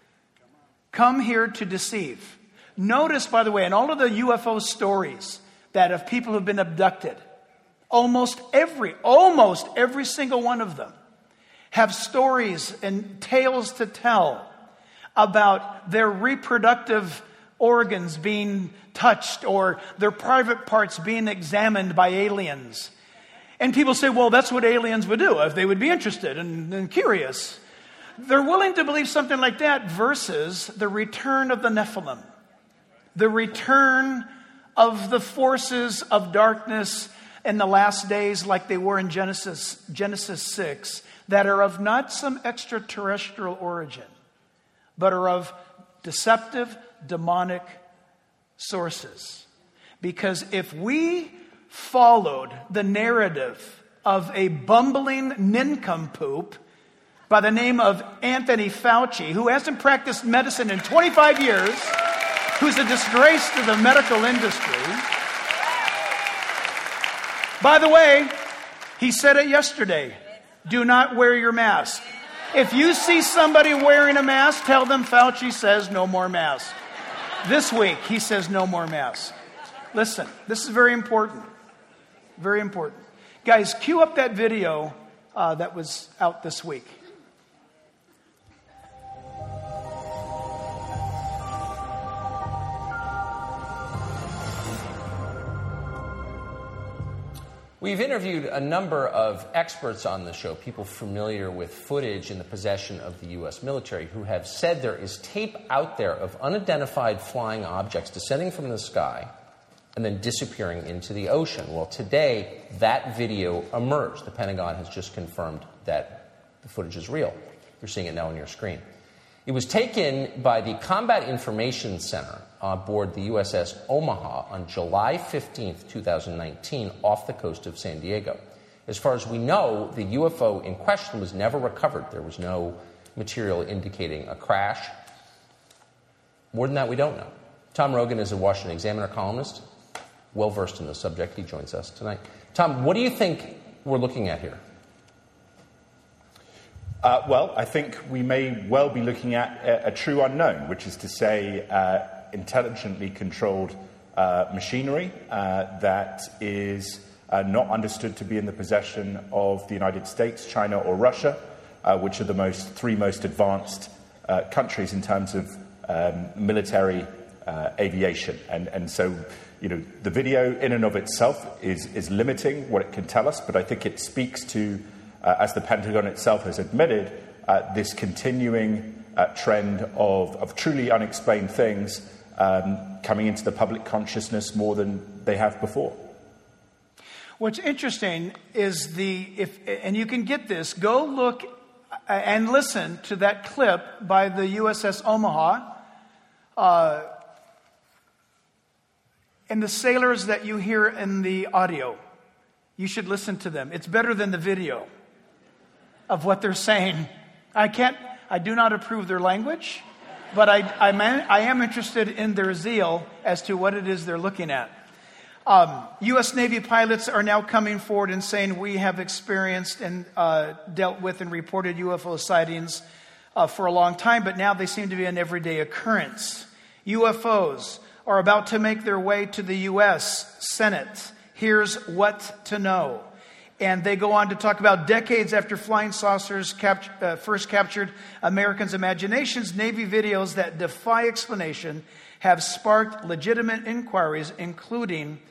come here to deceive. Notice, by the way, in all of the UFO stories that of people who've been abducted, almost every single one of them have stories and tales to tell about their reproductive organs being touched or their private parts being examined by aliens. And people say, well, that's what aliens would do if they would be interested and curious. They're willing to believe something like that versus the return of the Nephilim, the return of the forces of darkness in the last days like they were in Genesis 6, that are of not some extraterrestrial origin, but are of deceptive, demonic sources. Because if we followed the narrative of a bumbling nincompoop by the name of Anthony Fauci, who hasn't practiced medicine in 25 years, who's a disgrace to the medical industry. By the way, he said it yesterday. Do not wear your mask. If you see somebody wearing a mask, tell them Fauci says no more mask. This week, he says no more mask. Listen, this is very important. Very important. Guys, cue up that video that was out this week. We've interviewed a number of experts on the show, people familiar with footage in the possession of the U.S. military, who have said there is tape out there of unidentified flying objects descending from the sky and then disappearing into the ocean. Well, today, that video emerged. The Pentagon has just confirmed that the footage is real. You're seeing it now on your screen. It was taken by the Combat Information Center on board the USS Omaha on July 15th, 2019, off the coast of San Diego. As far as we know, the UFO in question was never recovered. There was no material indicating a crash. More than that, we don't know. Tom Rogan is a Washington Examiner columnist, well-versed in the subject. He joins us tonight. Tom, what do you think we're looking at here? Well, I think we may well be looking at a true unknown, which is to say intelligently controlled machinery that is not understood to be in the possession of the United States, China, or Russia, which are the three most advanced countries in terms of military aviation. And so, the video in and of itself is limiting what it can tell us, but I think it speaks to, as the Pentagon itself has admitted, this continuing trend of truly unexplained things coming into the public consciousness more than they have before. What's interesting is and you can get this, go look and listen to that clip by the USS Omaha And the sailors that you hear in the audio, you should listen to them. It's better than the video of what they're saying. I do not approve their language, but I am interested in their zeal as to what it is they're looking at. U.S. Navy pilots are now coming forward and saying we have experienced and dealt with and reported UFO sightings for a long time, but now they seem to be an everyday occurrence. UFOs are about to make their way to the U.S. Senate. Here's what to know. And they go on to talk about decades after flying saucers first captured Americans' imaginations, Navy videos that defy explanation have sparked legitimate inquiries, including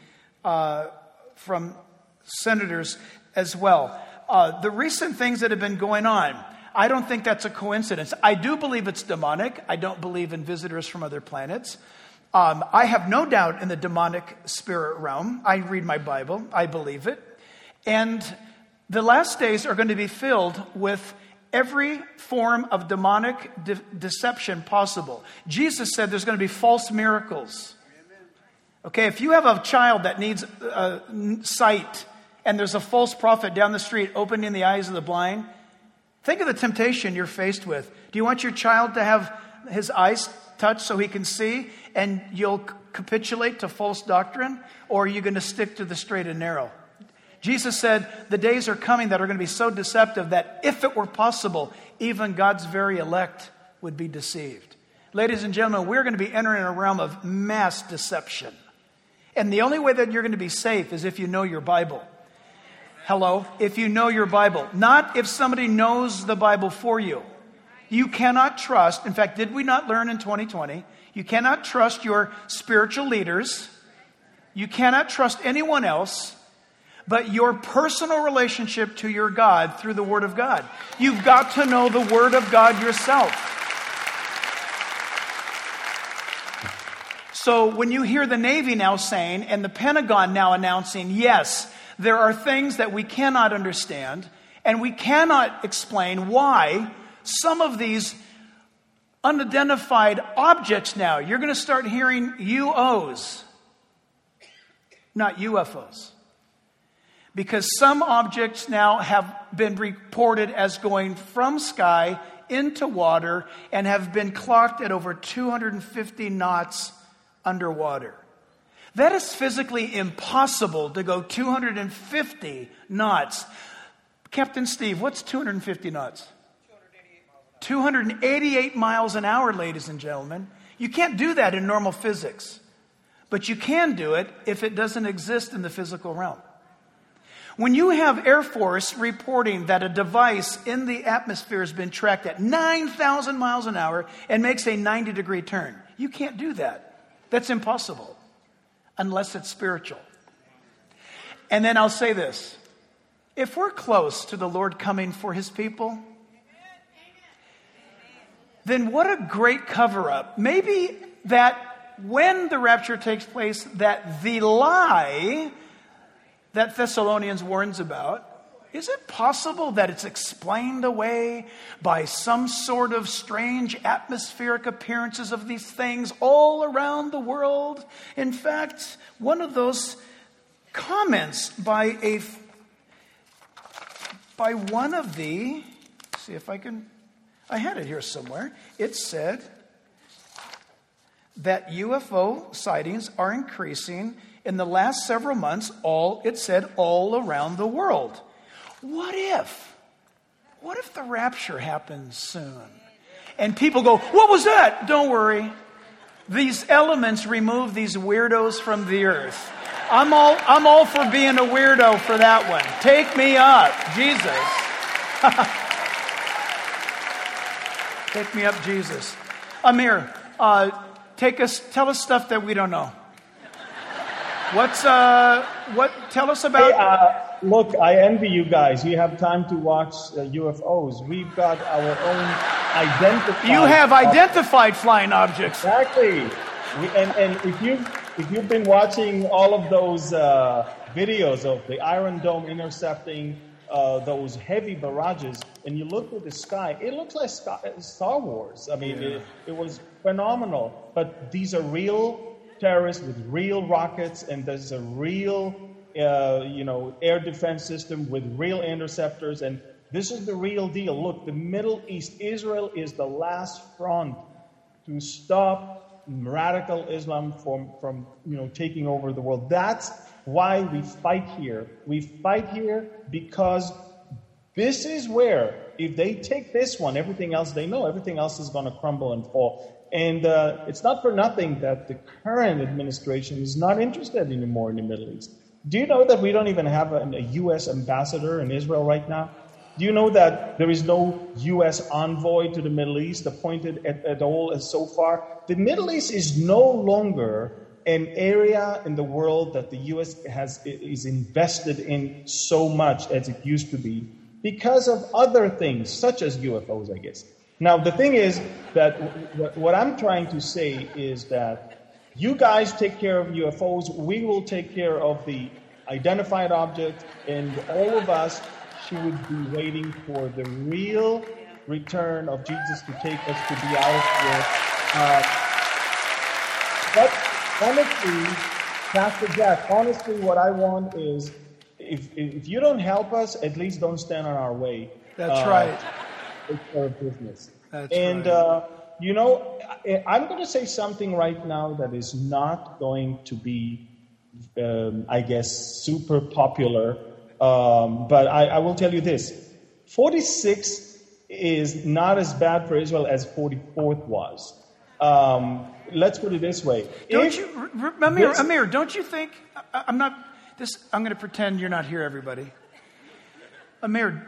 from senators as well. The recent things that have been going on, I don't think that's a coincidence. I do believe it's demonic. I don't believe in visitors from other planets. I have no doubt in the demonic spirit realm. I read my Bible. I believe it. And the last days are going to be filled with every form of demonic deception possible. Jesus said there's going to be false miracles. Okay, if you have a child that needs sight and there's a false prophet down the street opening the eyes of the blind, think of the temptation you're faced with. Do you want your child to have his eyes touched so he can see and you'll capitulate to false doctrine? Or are you going to stick to the straight and narrow? Jesus said the days are coming that are going to be so deceptive that if it were possible, even God's very elect would be deceived. Ladies and gentlemen, we're going to be entering a realm of mass deception. And the only way that you're going to be safe is if you know your Bible. Hello? If you know your Bible. Not if somebody knows the Bible for you. You cannot trust, in fact, did we not learn in 2020? You cannot trust your spiritual leaders. You cannot trust anyone else but your personal relationship to your God through the Word of God. You've got to know the Word of God yourself. So when you hear the Navy now saying, and the Pentagon now announcing, yes, there are things that we cannot understand, and we cannot explain why some of these unidentified objects now, you're going to start hearing UOs, not UFOs. Because some objects now have been reported as going from sky into water and have been clocked at over 250 knots underwater. That is physically impossible to go 250 knots. Captain Steve, what's 250 knots? 288 miles an hour, ladies and gentlemen. You can't do that in normal physics. But you can do it if it doesn't exist in the physical realm. When you have Air Force reporting that a device in the atmosphere has been tracked at 9,000 miles an hour and makes a 90-degree turn, you can't do that. That's impossible unless it's spiritual. And then I'll say this. If we're close to the Lord coming for His people, then what a great cover-up. Maybe that when the rapture takes place, that the lie that Thessalonians warns about, is it possible that it's explained away by some sort of strange atmospheric appearances of these things all around the world? In fact, one of those comments by one of the, see if I had it here somewhere. It said that UFO sightings are increasing in the last several months, all around the world. What if the rapture happens soon? And people go, what was that? Don't worry. These elements remove these weirdos from the earth. I'm all for being a weirdo for that one. Take me up, Jesus. Take me up, Jesus. Amir, tell us stuff that we don't know. Tell us about... Hey, look, I envy you guys. You have time to watch UFOs. We've got our own identified... You have identified flying objects. Exactly. And if you've been watching all of those videos of the Iron Dome intercepting those heavy barrages, and you look at the sky, it looks like Star Wars. I mean, it was phenomenal. But these are real terrorists with real rockets, and there's a real, air defense system with real interceptors, and this is the real deal. Look, the Middle East, Israel is the last front to stop radical Islam from taking over the world. That's why we fight here. We fight here because this is where, if they take this one, everything else they know, everything else is going to crumble and fall. And it's not for nothing that the current administration is not interested anymore in the Middle East. Do you know that we don't even have a U.S. ambassador in Israel right now? Do you know that there is no U.S. envoy to the Middle East appointed at all so far? The Middle East is no longer an area in the world that the U.S. is invested in so much as it used to be because of other things, such as UFOs, I guess. Now, the thing is that what I'm trying to say is that you guys take care of UFOs, we will take care of the identified object, and all of us should be waiting for the real return of Jesus to take us to be out of here. But honestly, Pastor Jack, what I want is, if you don't help us, at least don't stand on our way. That's right. Take care of business. That's and, right. I'm going to say something right now that is not going to be, I guess, super popular. But I will tell you this. 46 is not as bad for Israel as 44th was. Let's put it this way. Amir, don't you think, I'm going to pretend you're not here, everybody. Amir,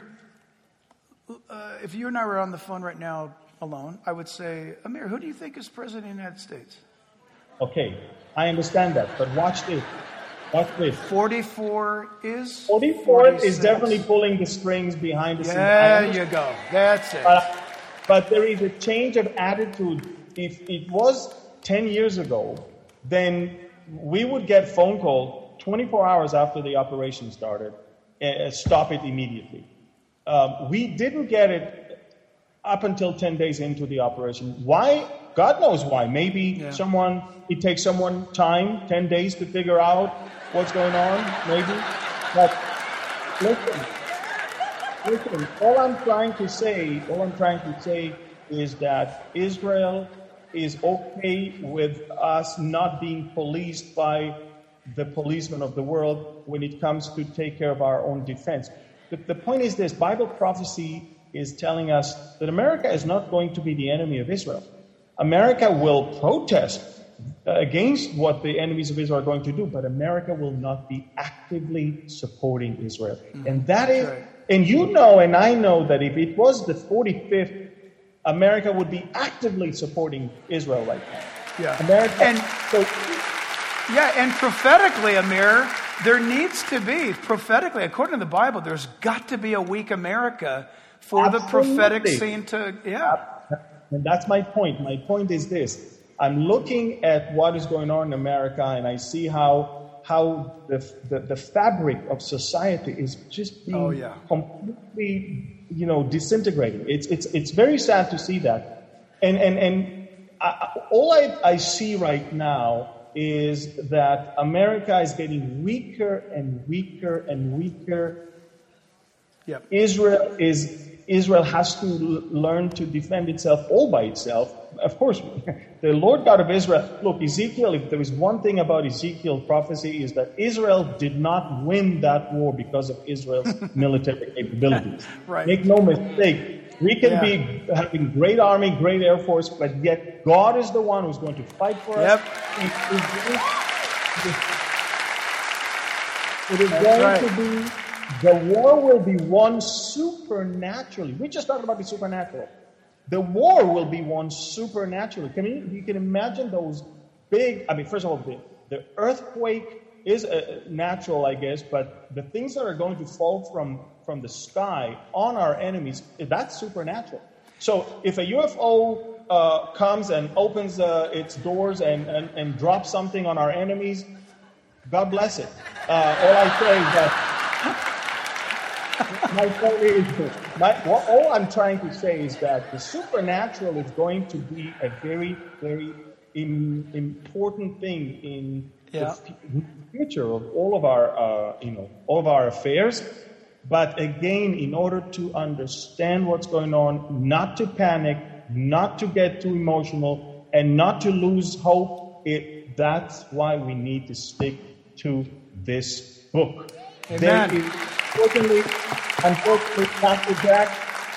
if you and I were on the phone right now alone, I would say, Amir, who do you think is president of the United States? Okay, I understand that, but watch this. Watch this. 44 is? 44 is definitely pulling the strings behind the scenes. There you go. That's it. But there is a change of attitude. If it was 10 years ago, then we would get phone call 24 hours after the operation started, stop it immediately. We didn't get it up until 10 days into the operation. Why? God knows why. Maybe it takes someone time, 10 days to figure out what's going on, maybe. But listen, all I'm trying to say is that Israel is okay with us not being policed by the policemen of the world when it comes to take care of our own defense. The point is this: Bible prophecy is telling us that America is not going to be the enemy of Israel. America will protest against what the enemies of Israel are going to do, but America will not be actively supporting Israel. And that is, right. And you know, and I know that if it was the 45th, America would be actively supporting Israel right now. Yeah. America. And prophetically, Amir, there needs to be, prophetically, according to the Bible, there's got to be a weak America for the prophetic scene to, And that's my point. My point is this. I'm looking at what is going on in America, and I see how the fabric of society is just being completely, disintegrating. It's very sad to see that. And all I see right now is that America is getting weaker and weaker and weaker. Yep. Israel has to learn to defend itself all by itself. Of course, the Lord God of Israel, look, Ezekiel, if there is one thing about Ezekiel prophecy, is that Israel did not win that war because of Israel's military capabilities. Right. Make no mistake. We can be having great army, great air force, but yet God is the one who's going to fight for us. It is going to be, the war will be won supernaturally. We just talked about the supernatural. The war will be won supernaturally. You can imagine those big, first of all, the earthquake is natural, I guess, but the things that are going to fall from the sky on our enemies, that's supernatural. So if a UFO comes and opens its doors and drops something on our enemies, God bless it. All I say is that all I'm trying to say is that the supernatural is going to be a very, very important thing in Yeah. the future of all of our, all of our affairs. But again, in order to understand what's going on, not to panic, not to get too emotional, and not to lose hope, that's why we need to stick to this book. Amen. There is, unfortunately, Pastor Jack,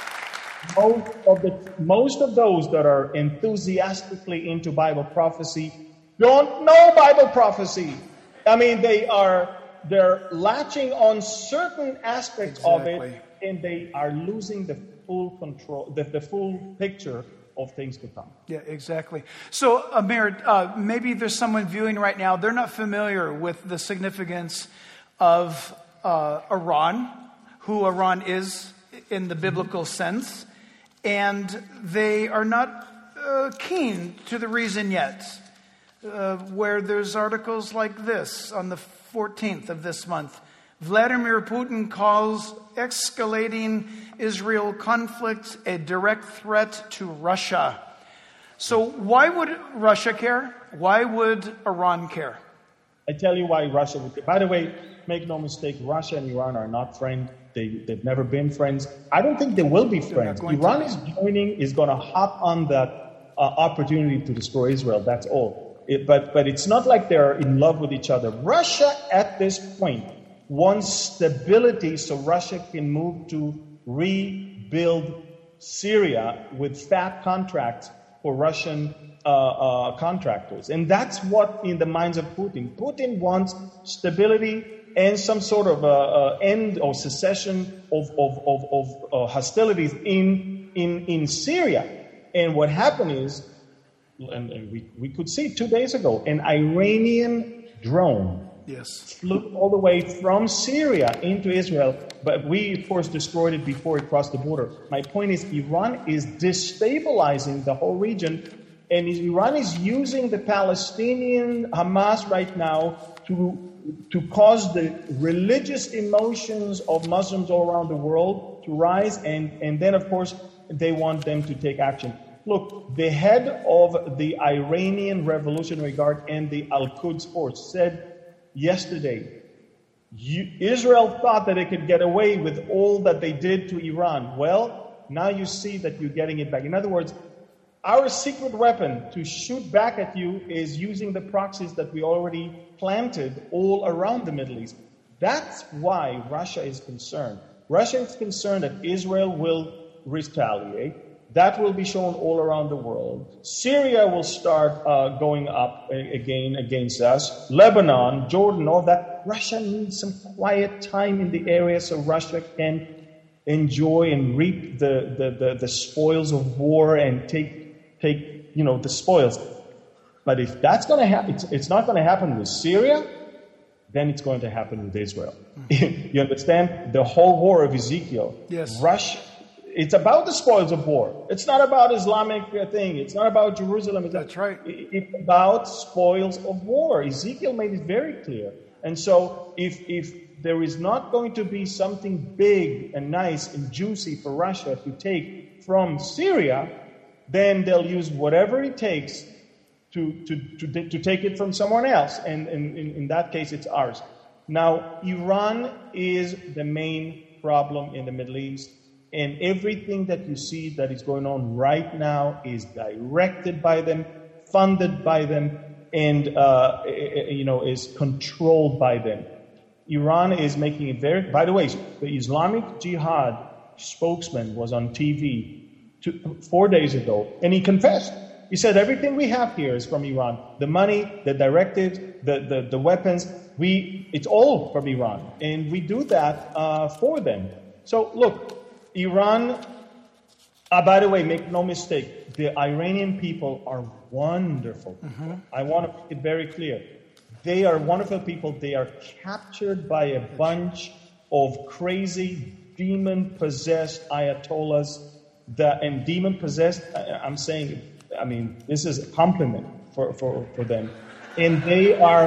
most of those that are enthusiastically into Bible prophecy don't know Bible prophecy. I mean, they're latching on certain aspects of it, and they are losing the full control, the full picture of things to come. Yeah, exactly. So, Amir, maybe there's someone viewing right now, they're not familiar with the significance of Iran, who Iran is in the biblical sense, and they are not keen to the reason yet, where there's articles like this on the 14th of this month. Vladimir Putin calls escalating Israel conflict a direct threat to Russia. So why would Russia care? Why would Iran care? I tell you why Russia would care. By the way, make no mistake, Russia and Iran are not friends. They've never been friends. I don't think they will be friends. Iran is going to hop on that opportunity to destroy Israel. That's all. But it's not like they're in love with each other. Russia at this point wants stability so Russia can move to rebuild Syria with fat contracts for Russian contractors. And that's what in the minds of Putin. Putin wants stability and some sort of end or cessation of hostilities in Syria. And what happened is, and we could see 2 days ago, an Iranian drone flew all the way from Syria into Israel, but we, of course, destroyed it before it crossed the border. My point is, Iran is destabilizing the whole region, and Iran is using the Palestinian Hamas right now to cause the religious emotions of Muslims all around the world to rise, and then, of course, they want them to take action. Look, the head of the Iranian Revolutionary Guard and the Al-Quds Force said yesterday, Israel thought that it could get away with all that they did to Iran. Well, now you see that you're getting it back. In other words, our secret weapon to shoot back at you is using the proxies that we already planted all around the Middle East. That's why Russia is concerned. Russia is concerned that Israel will retaliate. That will be shown all around the world. Syria will start going up again against us. Lebanon, Jordan, all that. Russia needs some quiet time in the area so Russia can enjoy and reap the spoils of war and take the spoils. But if that's going to happen, it's not going to happen with Syria, then it's going to happen with Israel. You understand? The whole war of Ezekiel. Yes. Russia. It's about the spoils of war. It's not about Islamic thing. It's not about Jerusalem. That's right. It's about spoils of war. Ezekiel made it very clear. And so if there is not going to be something big and nice and juicy for Russia to take from Syria, then they'll use whatever it takes to take it from someone else. And in that case, it's ours. Now, Iran is the main problem in the Middle East. And everything that you see that is going on right now is directed by them, funded by them, and is controlled by them. Iran is making it very. By the way, the Islamic Jihad spokesman was on TV 4 days ago, and he confessed. He said everything we have here is from Iran. The money, the directives, the weapons, it's all from Iran, and we do that for them. So look. Iran, by the way, make no mistake, the Iranian people are wonderful. Mm-hmm. I want to make it very clear. They are wonderful people. They are captured by a bunch of crazy, demon-possessed ayatollahs. And demon-possessed, I'm saying, this is a compliment for them. And they are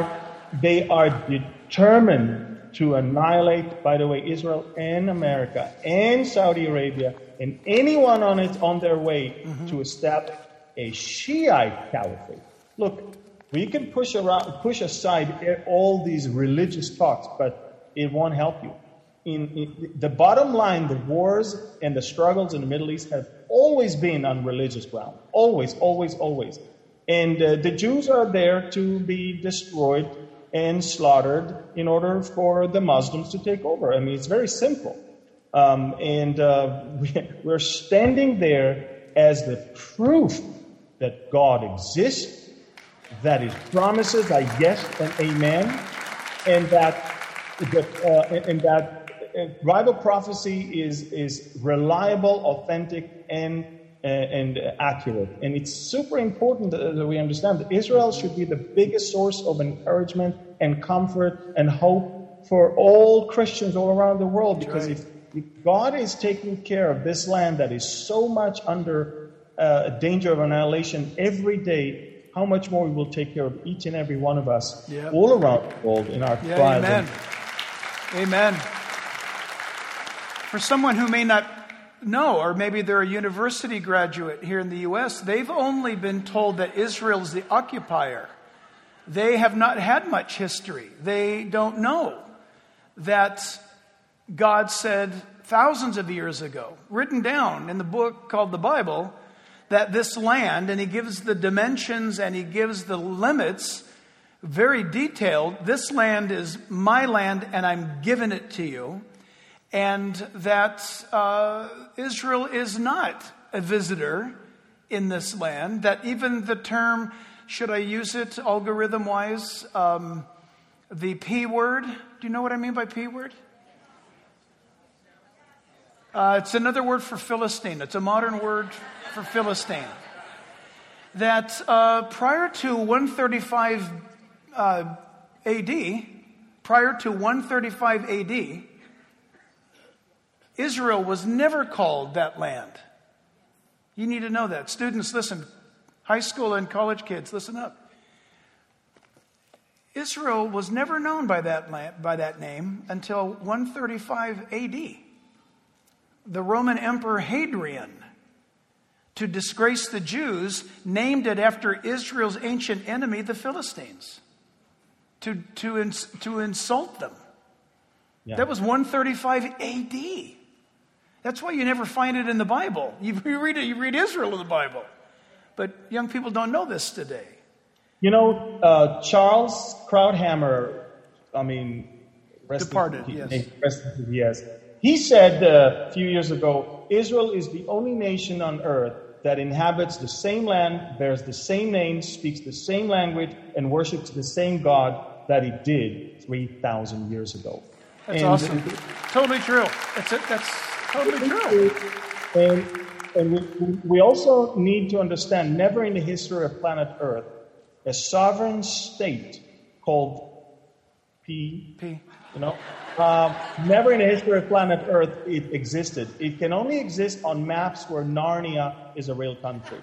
determined to annihilate, by the way, Israel and America and Saudi Arabia and anyone on their way to establish a Shiite caliphate. Look, we can push aside all these religious talks, but it won't help you. In the bottom line, the wars and the struggles in the Middle East have always been on religious ground. Always, always, always. And the Jews are there to be destroyed and slaughtered in order for the Muslims to take over. I mean, it's very simple. We're standing there as the proof that God exists, that His promises are yes and amen, and that Bible prophecy is reliable, authentic, and accurate. And it's super important that we understand that Israel should be the biggest source of encouragement and comfort and hope for all Christians all around the world. Because if God is taking care of this land that is so much under danger of annihilation every day, how much more we will take care of each and every one of us all around the world in our trials. Amen. Amen. For someone who may not know, or maybe they're a university graduate here in the U.S., they've only been told that Israel is the occupier. They have not had much history. They don't know that God said thousands of years ago, written down in the book called the Bible, that this land, and He gives the dimensions and He gives the limits, very detailed. This land is my land and I'm giving it to you. And that Israel is not a visitor in this land. That even the term, should I use it algorithm-wise, the P word. Do you know what I mean by P word? It's another word for Philistine. It's a modern word for Philistine. That prior to 135 AD, Israel was never called that land. You need to know that. Students, listen. High school and college kids, listen up. Israel was never known by that name until 135 AD. The Roman Emperor Hadrian, to disgrace the Jews, named it after Israel's ancient enemy, the Philistines, to insult them. Yeah. That was 135 AD. That's why you never find it in the Bible. You read Israel in the Bible. But young people don't know this today. You know, Charles Krauthammer, departed, yes. He said a few years ago, Israel is the only nation on earth that inhabits the same land, bears the same name, speaks the same language, and worships the same God that it did 3,000 years ago. That's awesome. Totally true. That's totally true. And we also need to understand, never in the history of planet Earth, a sovereign state called never in the history of planet Earth it existed. It can only exist on maps where Narnia is a real country.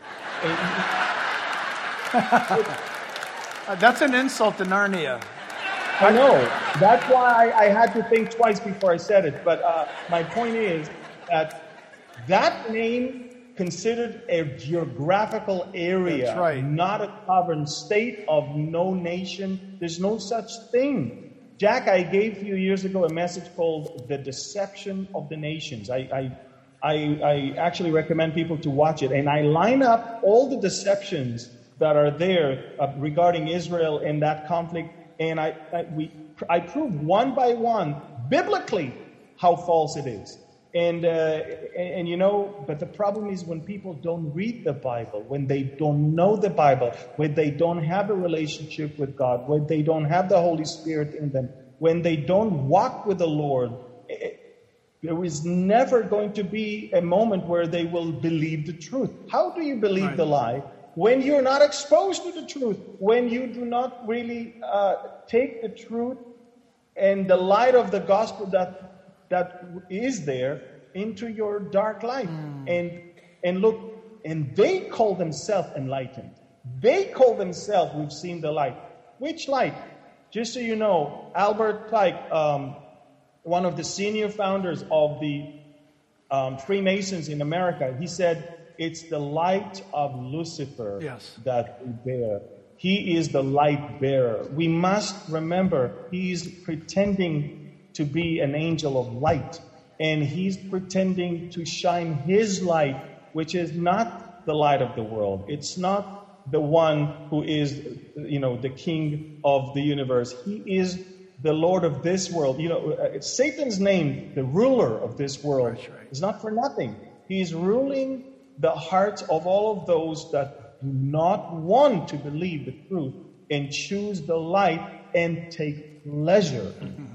That's an insult to Narnia. I know. That's why I had to think twice before I said it. But my point is that name considered a geographical area, that's right, not a sovereign state of no nation. There's no such thing. Jack, I gave a few years ago a message called The Deception of the Nations. I actually recommend people to watch it. And I line up all the deceptions that are there regarding Israel and that conflict. And I prove one by one, biblically, how false it is. And you know, but the problem is when people don't read the Bible, when they don't know the Bible, when they don't have a relationship with God, when they don't have the Holy Spirit in them, when they don't walk with the Lord, there is never going to be a moment where they will believe the truth. How do you believe the lie? When you're not exposed to the truth, when you do not really take the truth and the light of the gospel that is there into your dark life. And look, and they call themselves enlightened. They call themselves, we've seen the light. Which light? Just so you know, Albert Pike, one of the senior founders of the Freemasons in America, he said, it's the light of Lucifer that we bear. He is the light bearer. We must remember he's pretending to be an angel of light. And he's pretending to shine his light, which is not the light of the world. It's not the one who is, the king of the universe. He is the Lord of this world. Satan's name, the ruler of this world, is not for nothing. He's ruling the hearts of all of those that do not want to believe the truth and choose the light and take pleasure.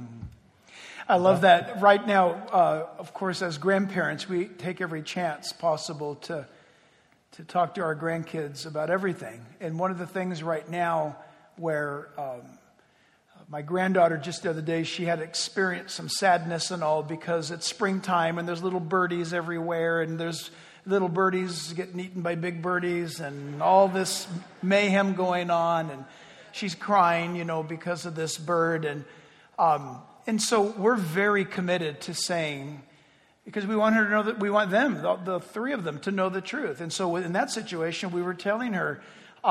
I love that. Right now, of course, as grandparents, we take every chance possible to talk to our grandkids about everything. And one of the things right now where my granddaughter just the other day, she had experienced some sadness and all because it's springtime and there's little birdies everywhere and there's little birdies getting eaten by big birdies and all this mayhem going on. And she's crying, because of this bird. And so we're very committed to saying, because we want her to know that we want them, the three of them, to know the truth. And so in that situation, we were telling her,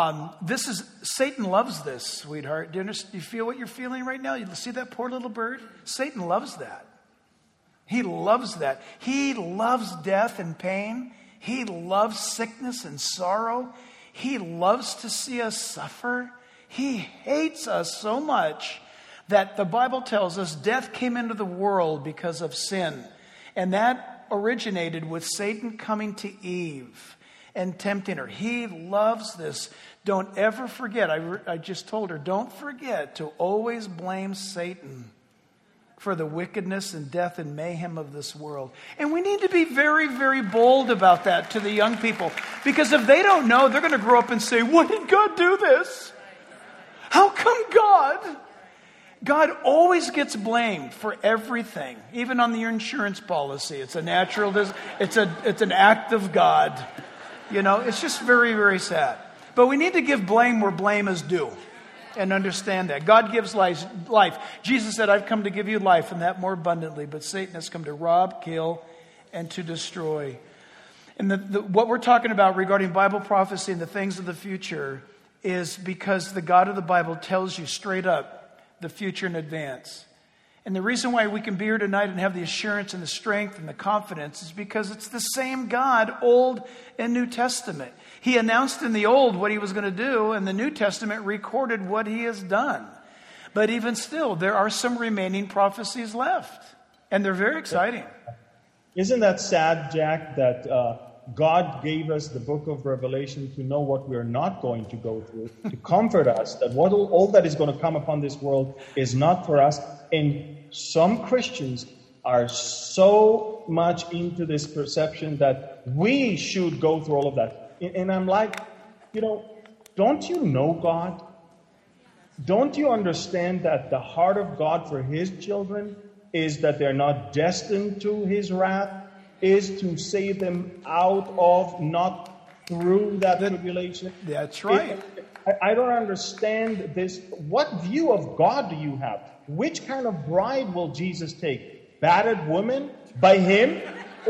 Satan loves this, sweetheart. Do you feel what you're feeling right now? You see that poor little bird? Satan loves that. He loves that. He loves death and pain. He loves sickness and sorrow. He loves to see us suffer. He hates us so much that the Bible tells us death came into the world because of sin. And that originated with Satan coming to Eve and tempting her. He loves this. Don't ever forget, I just told her, don't forget to always blame Satan for the wickedness and death and mayhem of this world. And we need to be very, very bold about that to the young people. Because if they don't know, they're going to grow up and say, why did God do this? How come God always gets blamed for everything, even on your insurance policy. It's a natural, it's an act of God. It's just very, very sad. But we need to give blame where blame is due and understand that. God gives life. Jesus said, I've come to give you life and that more abundantly, but Satan has come to rob, kill, and to destroy. And what we're talking about regarding Bible prophecy and the things of the future is because the God of the Bible tells you straight up the future in advance. And the reason why we can be here tonight and have the assurance and the strength and the confidence is because it's the same God, Old and New Testament. He announced in the Old what he was going to do, and the New Testament recorded what he has done. But even still, there are some remaining prophecies left, and they're very exciting. Isn't that sad, Jack, that God gave us the book of Revelation to know what we're not going to go through, to comfort us that all that is going to come upon this world is not for us. And some Christians are so much into this perception that we should go through all of that. And I'm like, don't you know God? Don't you understand that the heart of God for his children is that they're not destined to his wrath? Is to save them out of, not through that tribulation. That's right. I don't understand this. What view of God do you have? Which kind of bride will Jesus take? Battered woman by him?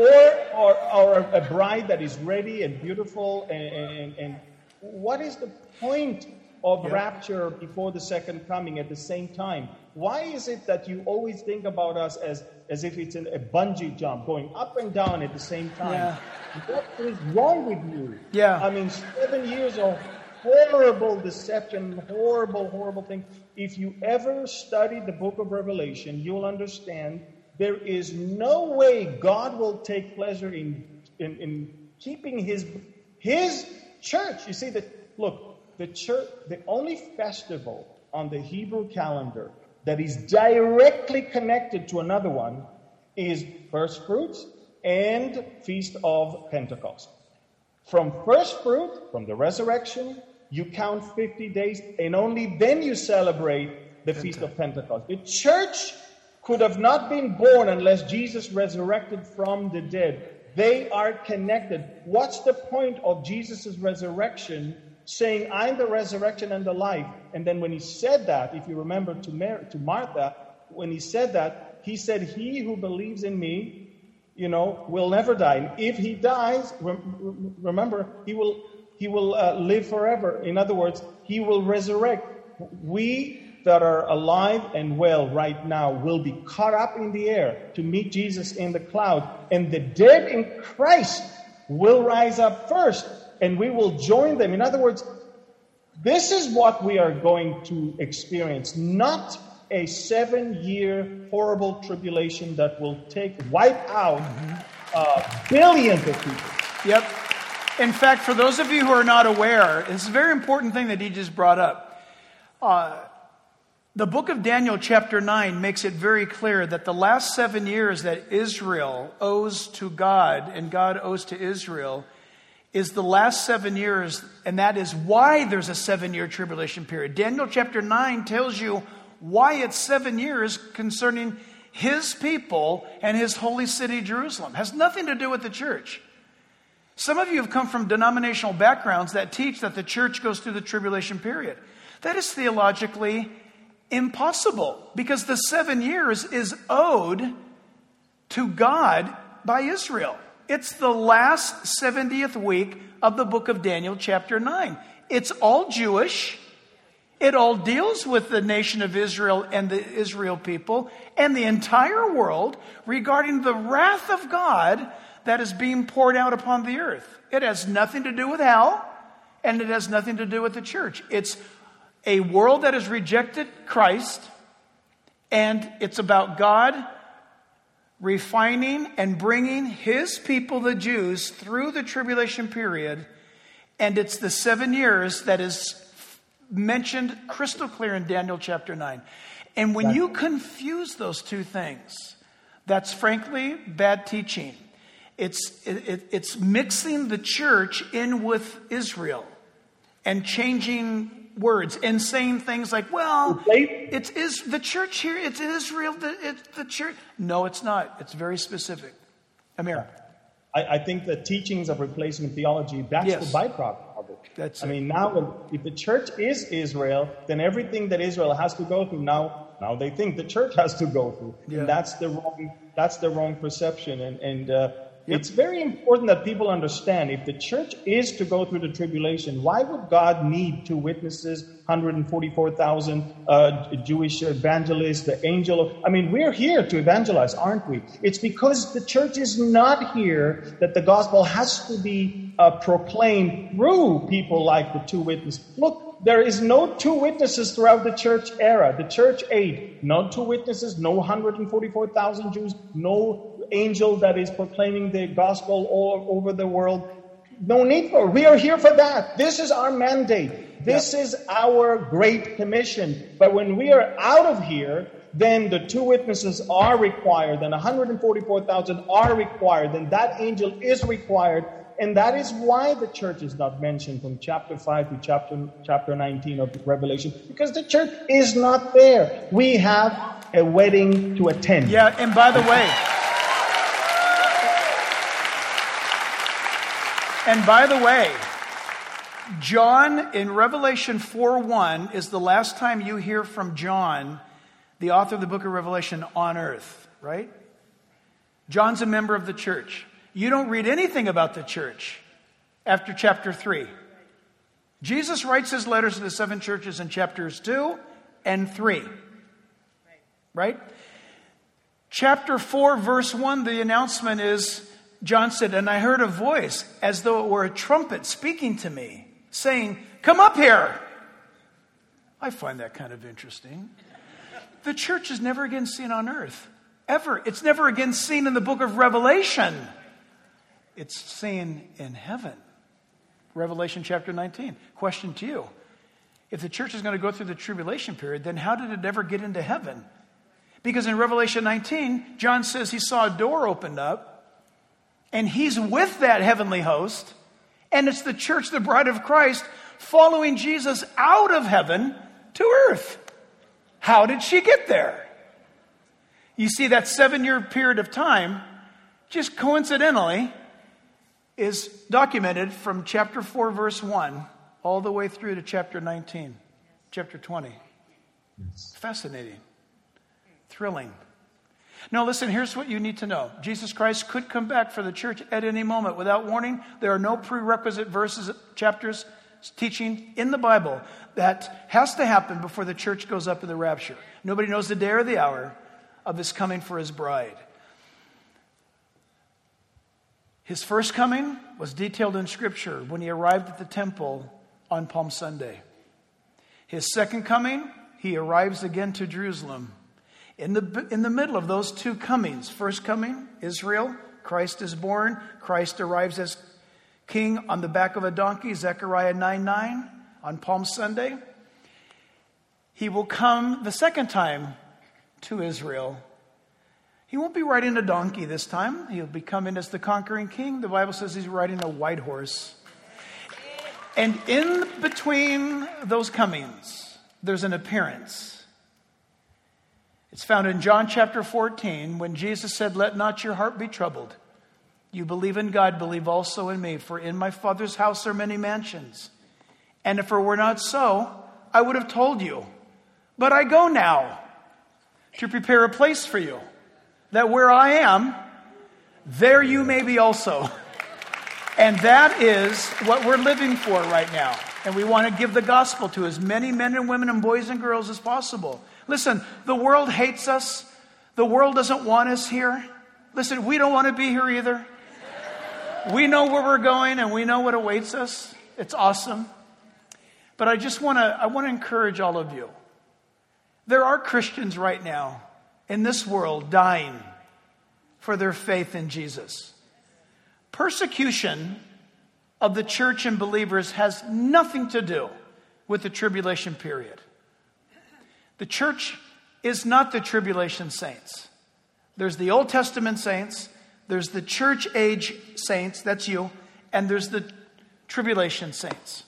Or a bride that is ready and beautiful? And what is the point of rapture before the second coming at the same time? Why is it that you always think about us as if it's a bungee jump, going up and down at the same time? Yeah. What is wrong with you? Yeah. 7 years of horrible deception, horrible thing. If you ever study the book of Revelation, you'll understand there is no way God will take pleasure in keeping his church. You see, the church, the only festival on the Hebrew calendar that is directly connected to another one is First Fruits and Feast of Pentecost. From First Fruit, from the resurrection, you count 50 days, and only then you celebrate the Feast of Pentecost. The church could have not been born unless Jesus resurrected from the dead. They are connected. What's the point of Jesus' resurrection, saying, I'm the resurrection and the life? And then when he said that, if you remember to Martha, when he said that, he said, he who believes in me, will never die. And if he dies, remember, he will He will live forever. In other words, He will resurrect. We that are alive and well right now will be caught up in the air to meet Jesus in the cloud. And the dead in Christ will rise up first, and we will join them. In other words, this is what we are going to experience, not a 7-year horrible tribulation that will wipe out billions of people. Yep. In fact, for those of you who are not aware, it's a very important thing that he just brought up. The book of Daniel chapter 9 makes it very clear that the last 7 years that Israel owes to God and God owes to Israel is the last 7 years, and that is why there's a 7-year tribulation period. Daniel chapter 9 tells you why it's 7 years concerning His people and His holy city, Jerusalem. It has nothing to do with the church. Some of you have come from denominational backgrounds that teach that the church goes through the tribulation period. That is theologically impossible, because the 7 years is owed to God by Israel. It's the last 70th week of the book of Daniel chapter 9. It's all Jewish. It all deals with the nation of Israel and the Israel people and the entire world regarding the wrath of God that is being poured out upon the earth. It has nothing to do with hell, and it has nothing to do with the church. It's a world that has rejected Christ, and it's about God refining and bringing His people, the Jews, through the tribulation period. And it's the 7 years that is mentioned crystal clear in Daniel chapter 9. And when you confuse those two things, that's frankly bad teaching. It's mixing the church in with Israel and changing words and saying things like, well, it's the church here, it's Israel, it's the church. No, it's not. It's very specific. Amir. I think the teachings of replacement theology, that's the byproduct of it. I mean, now if the church is Israel, then everything that Israel has to go through now they think the church has to go through. Yeah. And that's the wrong perception. It's very important that people understand, if the church is to go through the tribulation, why would God need 2 witnesses, 144,000 Jewish evangelists, the angel? We're here to evangelize, aren't we? It's because the church is not here that the gospel has to be proclaimed through people like the 2 witnesses. Look, there is no 2 witnesses throughout the church era, the church age. No 2 witnesses, no 144,000 Jews, no angel that is proclaiming the gospel all over the world. No need for it. We are here for that. This is our mandate. This is our great commission. But when we are out of here, then the 2 witnesses are required, then 144,000 are required, then that angel is required. And that is why the church is not mentioned from chapter 5 to chapter 19 of Revelation, because the church is not there. We have a wedding to attend. Yeah, and by the way, John in Revelation 4:1 is the last time you hear from John, the author of the book of Revelation, on earth, right? John's a member of the church. You don't read anything about the church after chapter 3. Jesus writes his letters to the 7 churches in chapters 2 and 3. Right? Chapter 4, verse 1, the announcement is, John said, and I heard a voice as though it were a trumpet speaking to me, saying, come up here. I find that kind of interesting. The church is never again seen on earth. Ever. It's never again seen in the book of Revelation. It's seen in heaven. Revelation chapter 19. Question to you. If the church is going to go through the tribulation period, then how did it ever get into heaven? Because in Revelation 19, John says he saw a door opened up, and he's with that heavenly host, and it's the church, the bride of Christ, following Jesus out of heaven to earth. How did she get there? You see, that 7-year period of time, just coincidentally, is documented from chapter 4, verse 1, all the way through to chapter 19, chapter 20. Fascinating. Thrilling. No, listen, here's what you need to know. Jesus Christ could come back for the church at any moment without warning. There are no prerequisite verses, chapters, teaching in the Bible that has to happen before the church goes up in the rapture. Nobody knows the day or the hour of his coming for his bride. His first coming was detailed in Scripture when he arrived at the temple on Palm Sunday. His second coming, he arrives again to Jerusalem. In the middle of those two comings, first coming, Israel, Christ is born. Christ arrives as king on the back of a donkey, Zechariah 9:9, on Palm Sunday. He will come the second time to Israel. He won't be riding a donkey this time. He'll be coming as the conquering king. The Bible says he's riding a white horse. And in between those comings, there's an appearance. It's found in John chapter 14 when Jesus said, "Let not your heart be troubled. You believe in God, believe also in me. For in my Father's house are many mansions. And if it were not so, I would have told you. But I go now to prepare a place for you, that where I am, there you may be also." And that is what we're living for right now. And we want to give the gospel to as many men and women and boys and girls as possible. Listen, the world hates us. The world doesn't want us here. Listen, we don't want to be here either. We know where we're going and we know what awaits us. It's awesome. But I want to encourage all of you. There are Christians right now in this world dying for their faith in Jesus. Persecution of the church and believers has nothing to do with the tribulation period. The church is not the tribulation saints. There's the Old Testament saints, there's the church age saints, that's you, and there's the tribulation saints.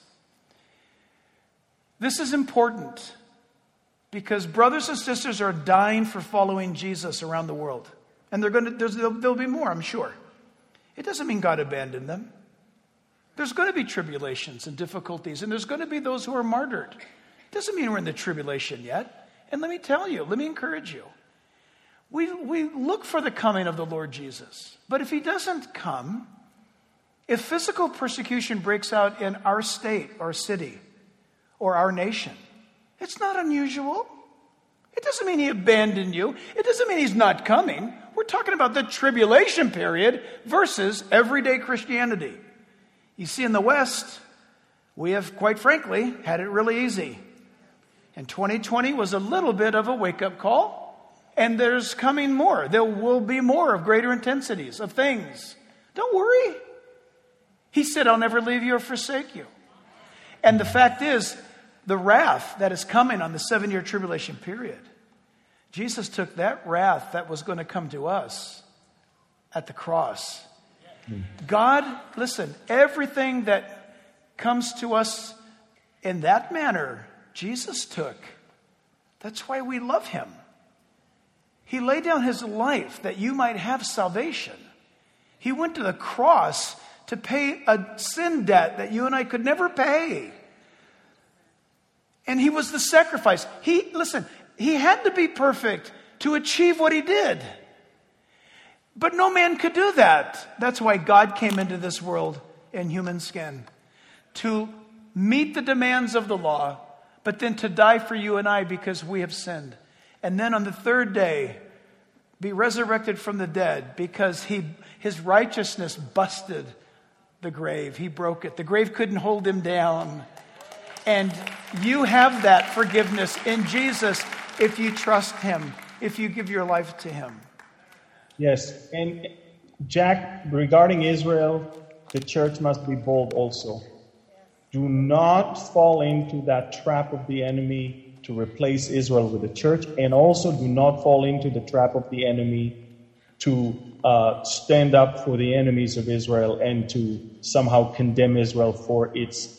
This is important because brothers and sisters are dying for following Jesus around the world. And there'll be more, I'm sure. It doesn't mean God abandoned them. There's going to be tribulations and difficulties, and there's going to be those who are martyred. It doesn't mean we're in the tribulation yet. And let me tell you, let me encourage you. We look for the coming of the Lord Jesus. But if he doesn't come, if physical persecution breaks out in our state or city or our nation, it's not unusual. It doesn't mean he abandoned you. It doesn't mean he's not coming. We're talking about the tribulation period versus everyday Christianity. You see, in the West, we have, quite frankly, had it really easy. And 2020 was a little bit of a wake-up call. And there's coming more. There will be more of greater intensities of things. Don't worry. He said, "I'll never leave you or forsake you." And the fact is, the wrath that is coming on the 7-year tribulation period, Jesus took that wrath that was going to come to us at the cross. God, listen, everything that comes to us in that manner, Jesus took. That's why we love him. He laid down his life that you might have salvation. He went to the cross to pay a sin debt that you and I could never pay. And he was the sacrifice. He had to be perfect to achieve what he did. But no man could do that. That's why God came into this world in human skin, to meet the demands of the law, but then to die for you and I because we have sinned. And then on the third day, be resurrected from the dead because his righteousness busted the grave. He broke it. The grave couldn't hold him down. And you have that forgiveness in Jesus if you trust him, if you give your life to him. Yes, and Jack, regarding Israel, the church must be bold also. Do not fall into that trap of the enemy to replace Israel with the church, and also do not fall into the trap of the enemy to stand up for the enemies of Israel and to somehow condemn Israel for its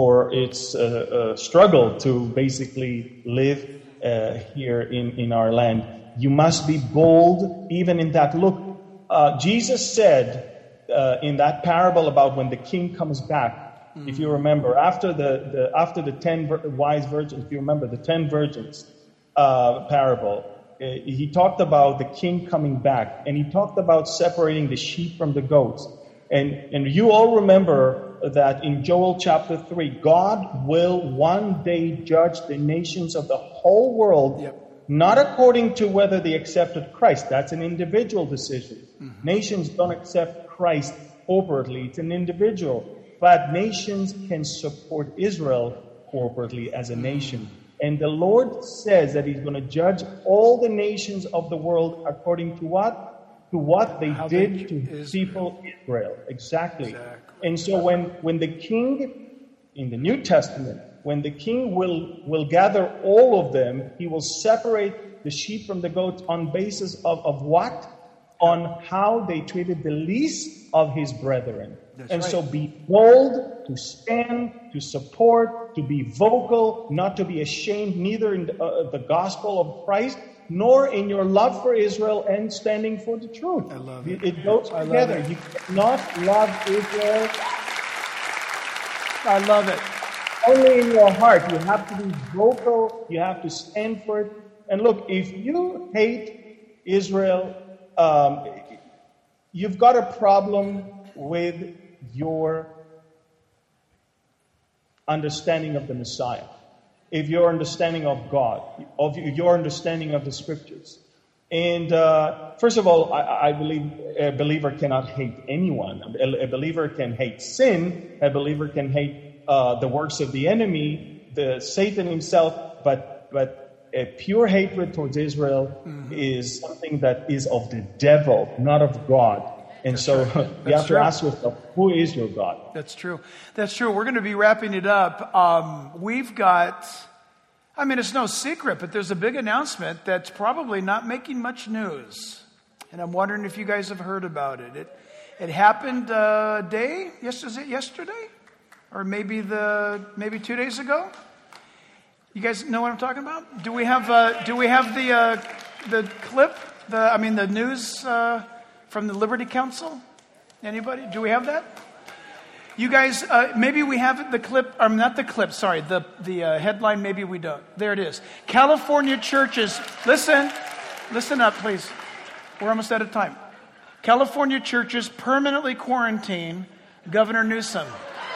struggle to basically live here in our land. You must be bold even in that. Look, Jesus said in that parable about when the king comes back, if you remember, after the 10 wise virgins, if you remember the 10 virgins parable, he talked about the king coming back, and he talked about separating the sheep from the goats. And you all remember that in Joel chapter 3, God will one day judge the nations of the whole world, not according to whether they accepted Christ. That's an individual decision. Nations don't accept Christ corporately. It's an individual. But nations can support Israel corporately as a nation. And the Lord says that He's going to judge all the nations of the world according to what? To what they did to His people Israel. Exactly. And so when the king, in the New Testament, when the king will gather all of them, he will separate the sheep from the goats on basis of what? On how they treated the least of his brethren. So be bold to stand, to support, to be vocal, not to be ashamed, neither in the gospel of Christ, nor in your love for Israel and standing for the truth. I love it. It goes together. You cannot love Israel. I love it. Only in your heart. You have to be vocal. You have to stand for it. And look, if you hate Israel, you've got a problem with your understanding of the Messiah, if your understanding of God, of your understanding of the Scriptures. And first of all, I believe a believer cannot hate anyone. A believer can hate sin. A believer can hate the works of the enemy, Satan himself. But a pure hatred towards Israel is something that is of the devil, not of God. And so you have to ask yourself, who is your God? That's true. That's true. We're going to be wrapping it up. We've got, it's no secret, but there's a big announcement that's probably not making much news. And I'm wondering if you guys have heard about it. It happened yesterday? Or maybe 2 days ago? You guys know what I'm talking about? Do we have the clip? The news from the Liberty Council? Anybody? Do we have that? You guys, maybe we have the clip, or not the clip, sorry, the headline, maybe we don't. There it is. California churches, listen up, please. We're almost out of time. California churches permanently quarantine Governor Newsom.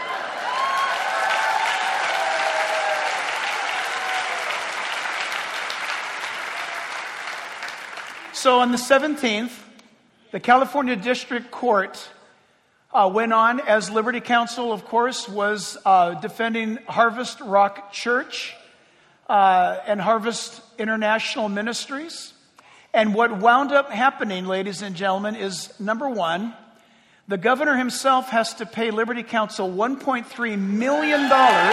So on the 17th, the California District Court went on, as Liberty Council, of course, was defending Harvest Rock Church and Harvest International Ministries. And what wound up happening, ladies and gentlemen, is number one, the governor himself has to pay Liberty Council $1.3 million.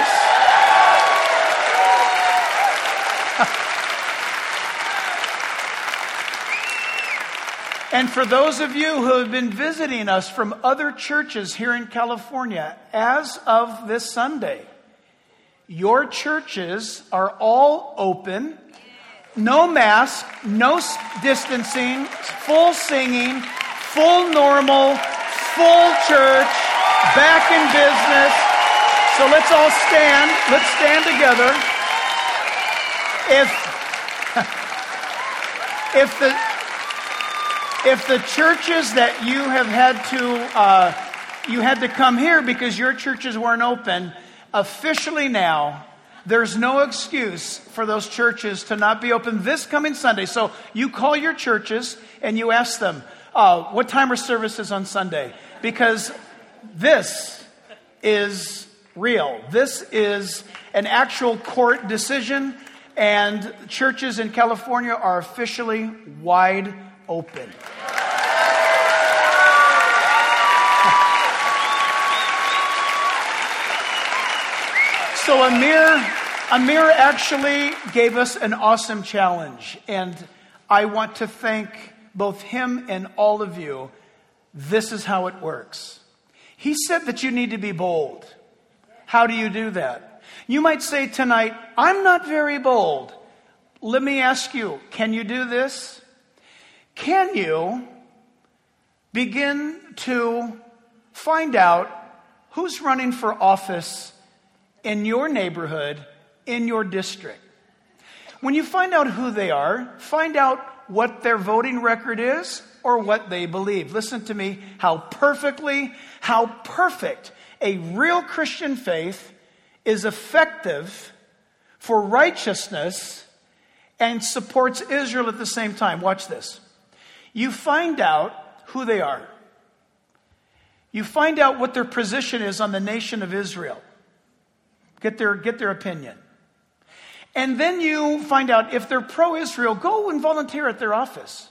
And for those of you who have been visiting us from other churches here in California, as of this Sunday, your churches are all open, no mask, no distancing, full singing, full normal, full church, back in business. So let's all stand. Let's stand together. If the churches that you have had to come here because your churches weren't open, officially now, there's no excuse for those churches to not be open this coming Sunday. So you call your churches and you ask them, what time are services on Sunday? Because this is real. This is an actual court decision, and churches in California are officially wide open. So Amir actually gave us an awesome challenge, and I want to thank both him and all of you. This is how it works. He said that you need to be bold. How do you do that? You might say tonight, I'm not very bold. Let me ask you, can you do this? Can you begin to find out who's running for office in your neighborhood, in your district? when you find out who they are, find out what their voting record is or what they believe. Listen to me, how perfect a real Christian faith is effective for righteousness and supports Israel at the same time. Watch this. You find out who they are. You find out what their position is on the nation of Israel. Get their opinion. And then you find out if they're pro-Israel, go and volunteer at their office.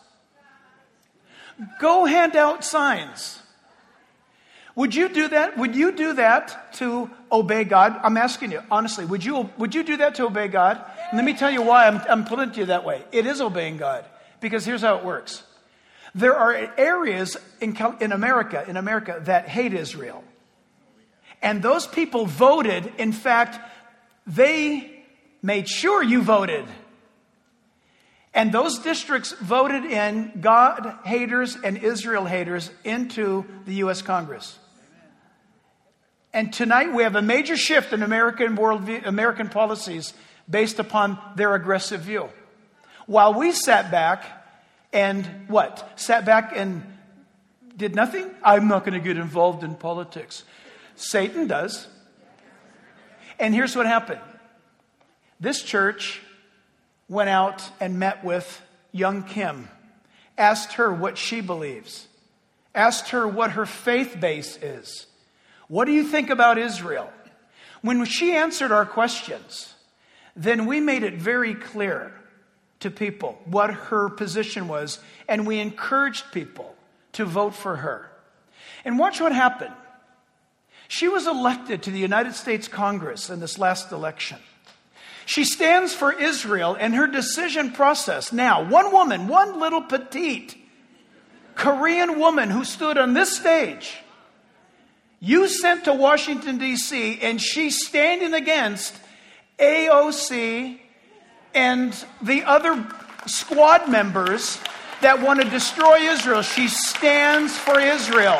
Go hand out signs. Would you do that? Would you do that to obey God? I'm asking you, honestly, would you do that to obey God? And let me tell you why I'm putting it to you that way. It is obeying God. Because here's how it works. There are areas in America that hate Israel. And those people voted. In fact, they made sure you voted. And those districts voted in God haters and Israel haters into the U.S. Congress. And tonight we have a major shift in American policies based upon their aggressive view. While we sat back and what? Sat back and did nothing? I'm not going to get involved in politics. Satan does. And here's what happened. This church went out and met with young Kim, asked her what she believes, asked her what her faith base is. What do you think about Israel? When she answered our questions, then we made it very clear to people what her position was, and we encouraged people to vote for her. And watch what happened. She was elected to the United States Congress in this last election. She stands for Israel, and her decision process. Now, one woman, one little petite Korean woman who stood on this stage, you sent to Washington, D.C., and she's standing against AOC and the other squad members that want to destroy Israel. She stands for Israel.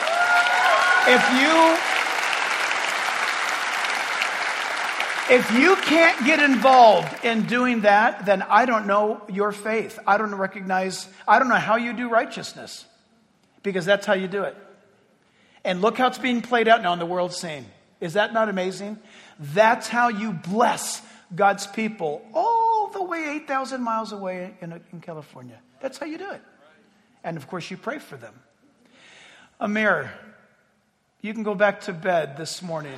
If you can't get involved in doing that, then I don't know your faith. I don't know how you do righteousness. Because that's how you do it. And look how it's being played out now on the world scene. Is that not amazing? That's how you bless God's people all the way 8,000 miles away in California. That's how you do it. And of course you pray for them. Amir, you can go back to bed this morning.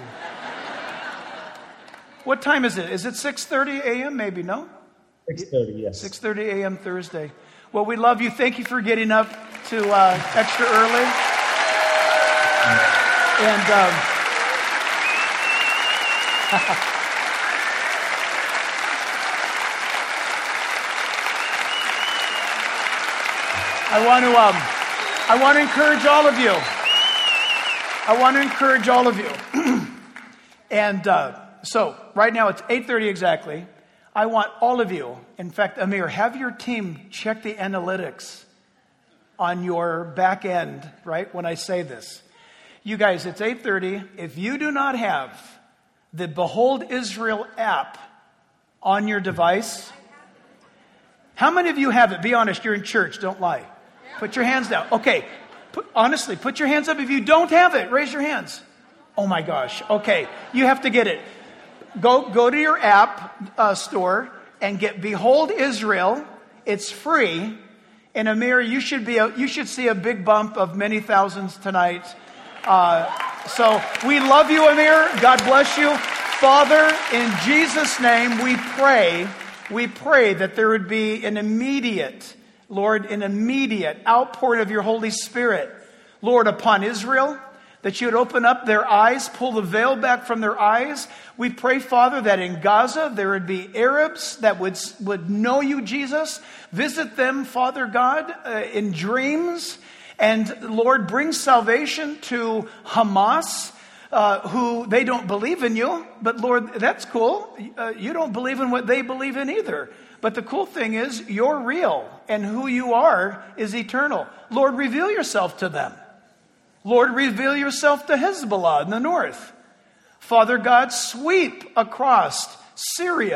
What time is it? Is it 6:30 a.m. maybe, no? 6:30, yes. 6:30 a.m. Thursday. Well, we love you. Thank you for getting up to extra early. And I want to encourage all of you. And so right now it's 8:30 exactly. I want all of you, in fact, Amir, have your team check the analytics on your back end, right, when I say this. You guys, it's 8:30. If you do not have the Behold Israel app on your device, how many of you have it? Be honest, you're in church, don't lie. Put your hands down. Okay, honestly, put your hands up if you don't have it. Raise your hands. Oh my gosh, okay, you have to get it. Go to your app store and get Behold Israel. It's free. And Amir, you should see a big bump of many thousands tonight. So we love you, Amir. God bless you. Father, in Jesus' name, we pray that there would be an immediate outpouring of your Holy Spirit, Lord, upon Israel, that you would open up their eyes, pull the veil back from their eyes. We pray, Father, that in Gaza there would be Arabs that would know you, Jesus. Visit them, Father God, in dreams. And Lord, bring salvation to Hamas, who they don't believe in you. But Lord, that's cool. You don't believe in what they believe in either. But the cool thing is you're real, and who you are is eternal. Lord, reveal yourself to them. Lord, reveal yourself to Hezbollah in the north. Father God, sweep across Syria,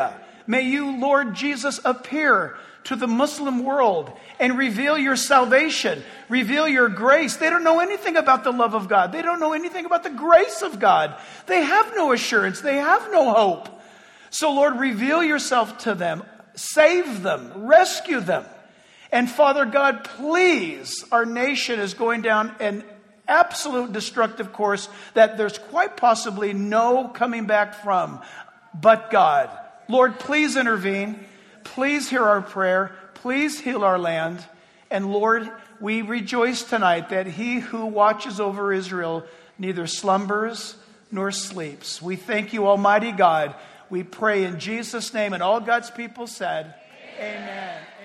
May you, Lord Jesus, appear to the Muslim world and reveal your salvation, reveal your grace. They don't know anything about the love of God. They don't know anything about the grace of God. They have no assurance. They have no hope. So, Lord, reveal yourself to them. Save them. Rescue them. And Father God, please, our nation is going down an absolute destructive course that there's quite possibly no coming back from but God. Lord, please intervene. Please hear our prayer. Please heal our land. And Lord, we rejoice tonight that he who watches over Israel neither slumbers nor sleeps. We thank you, Almighty God. We pray in Jesus' name. And all God's people said, Amen.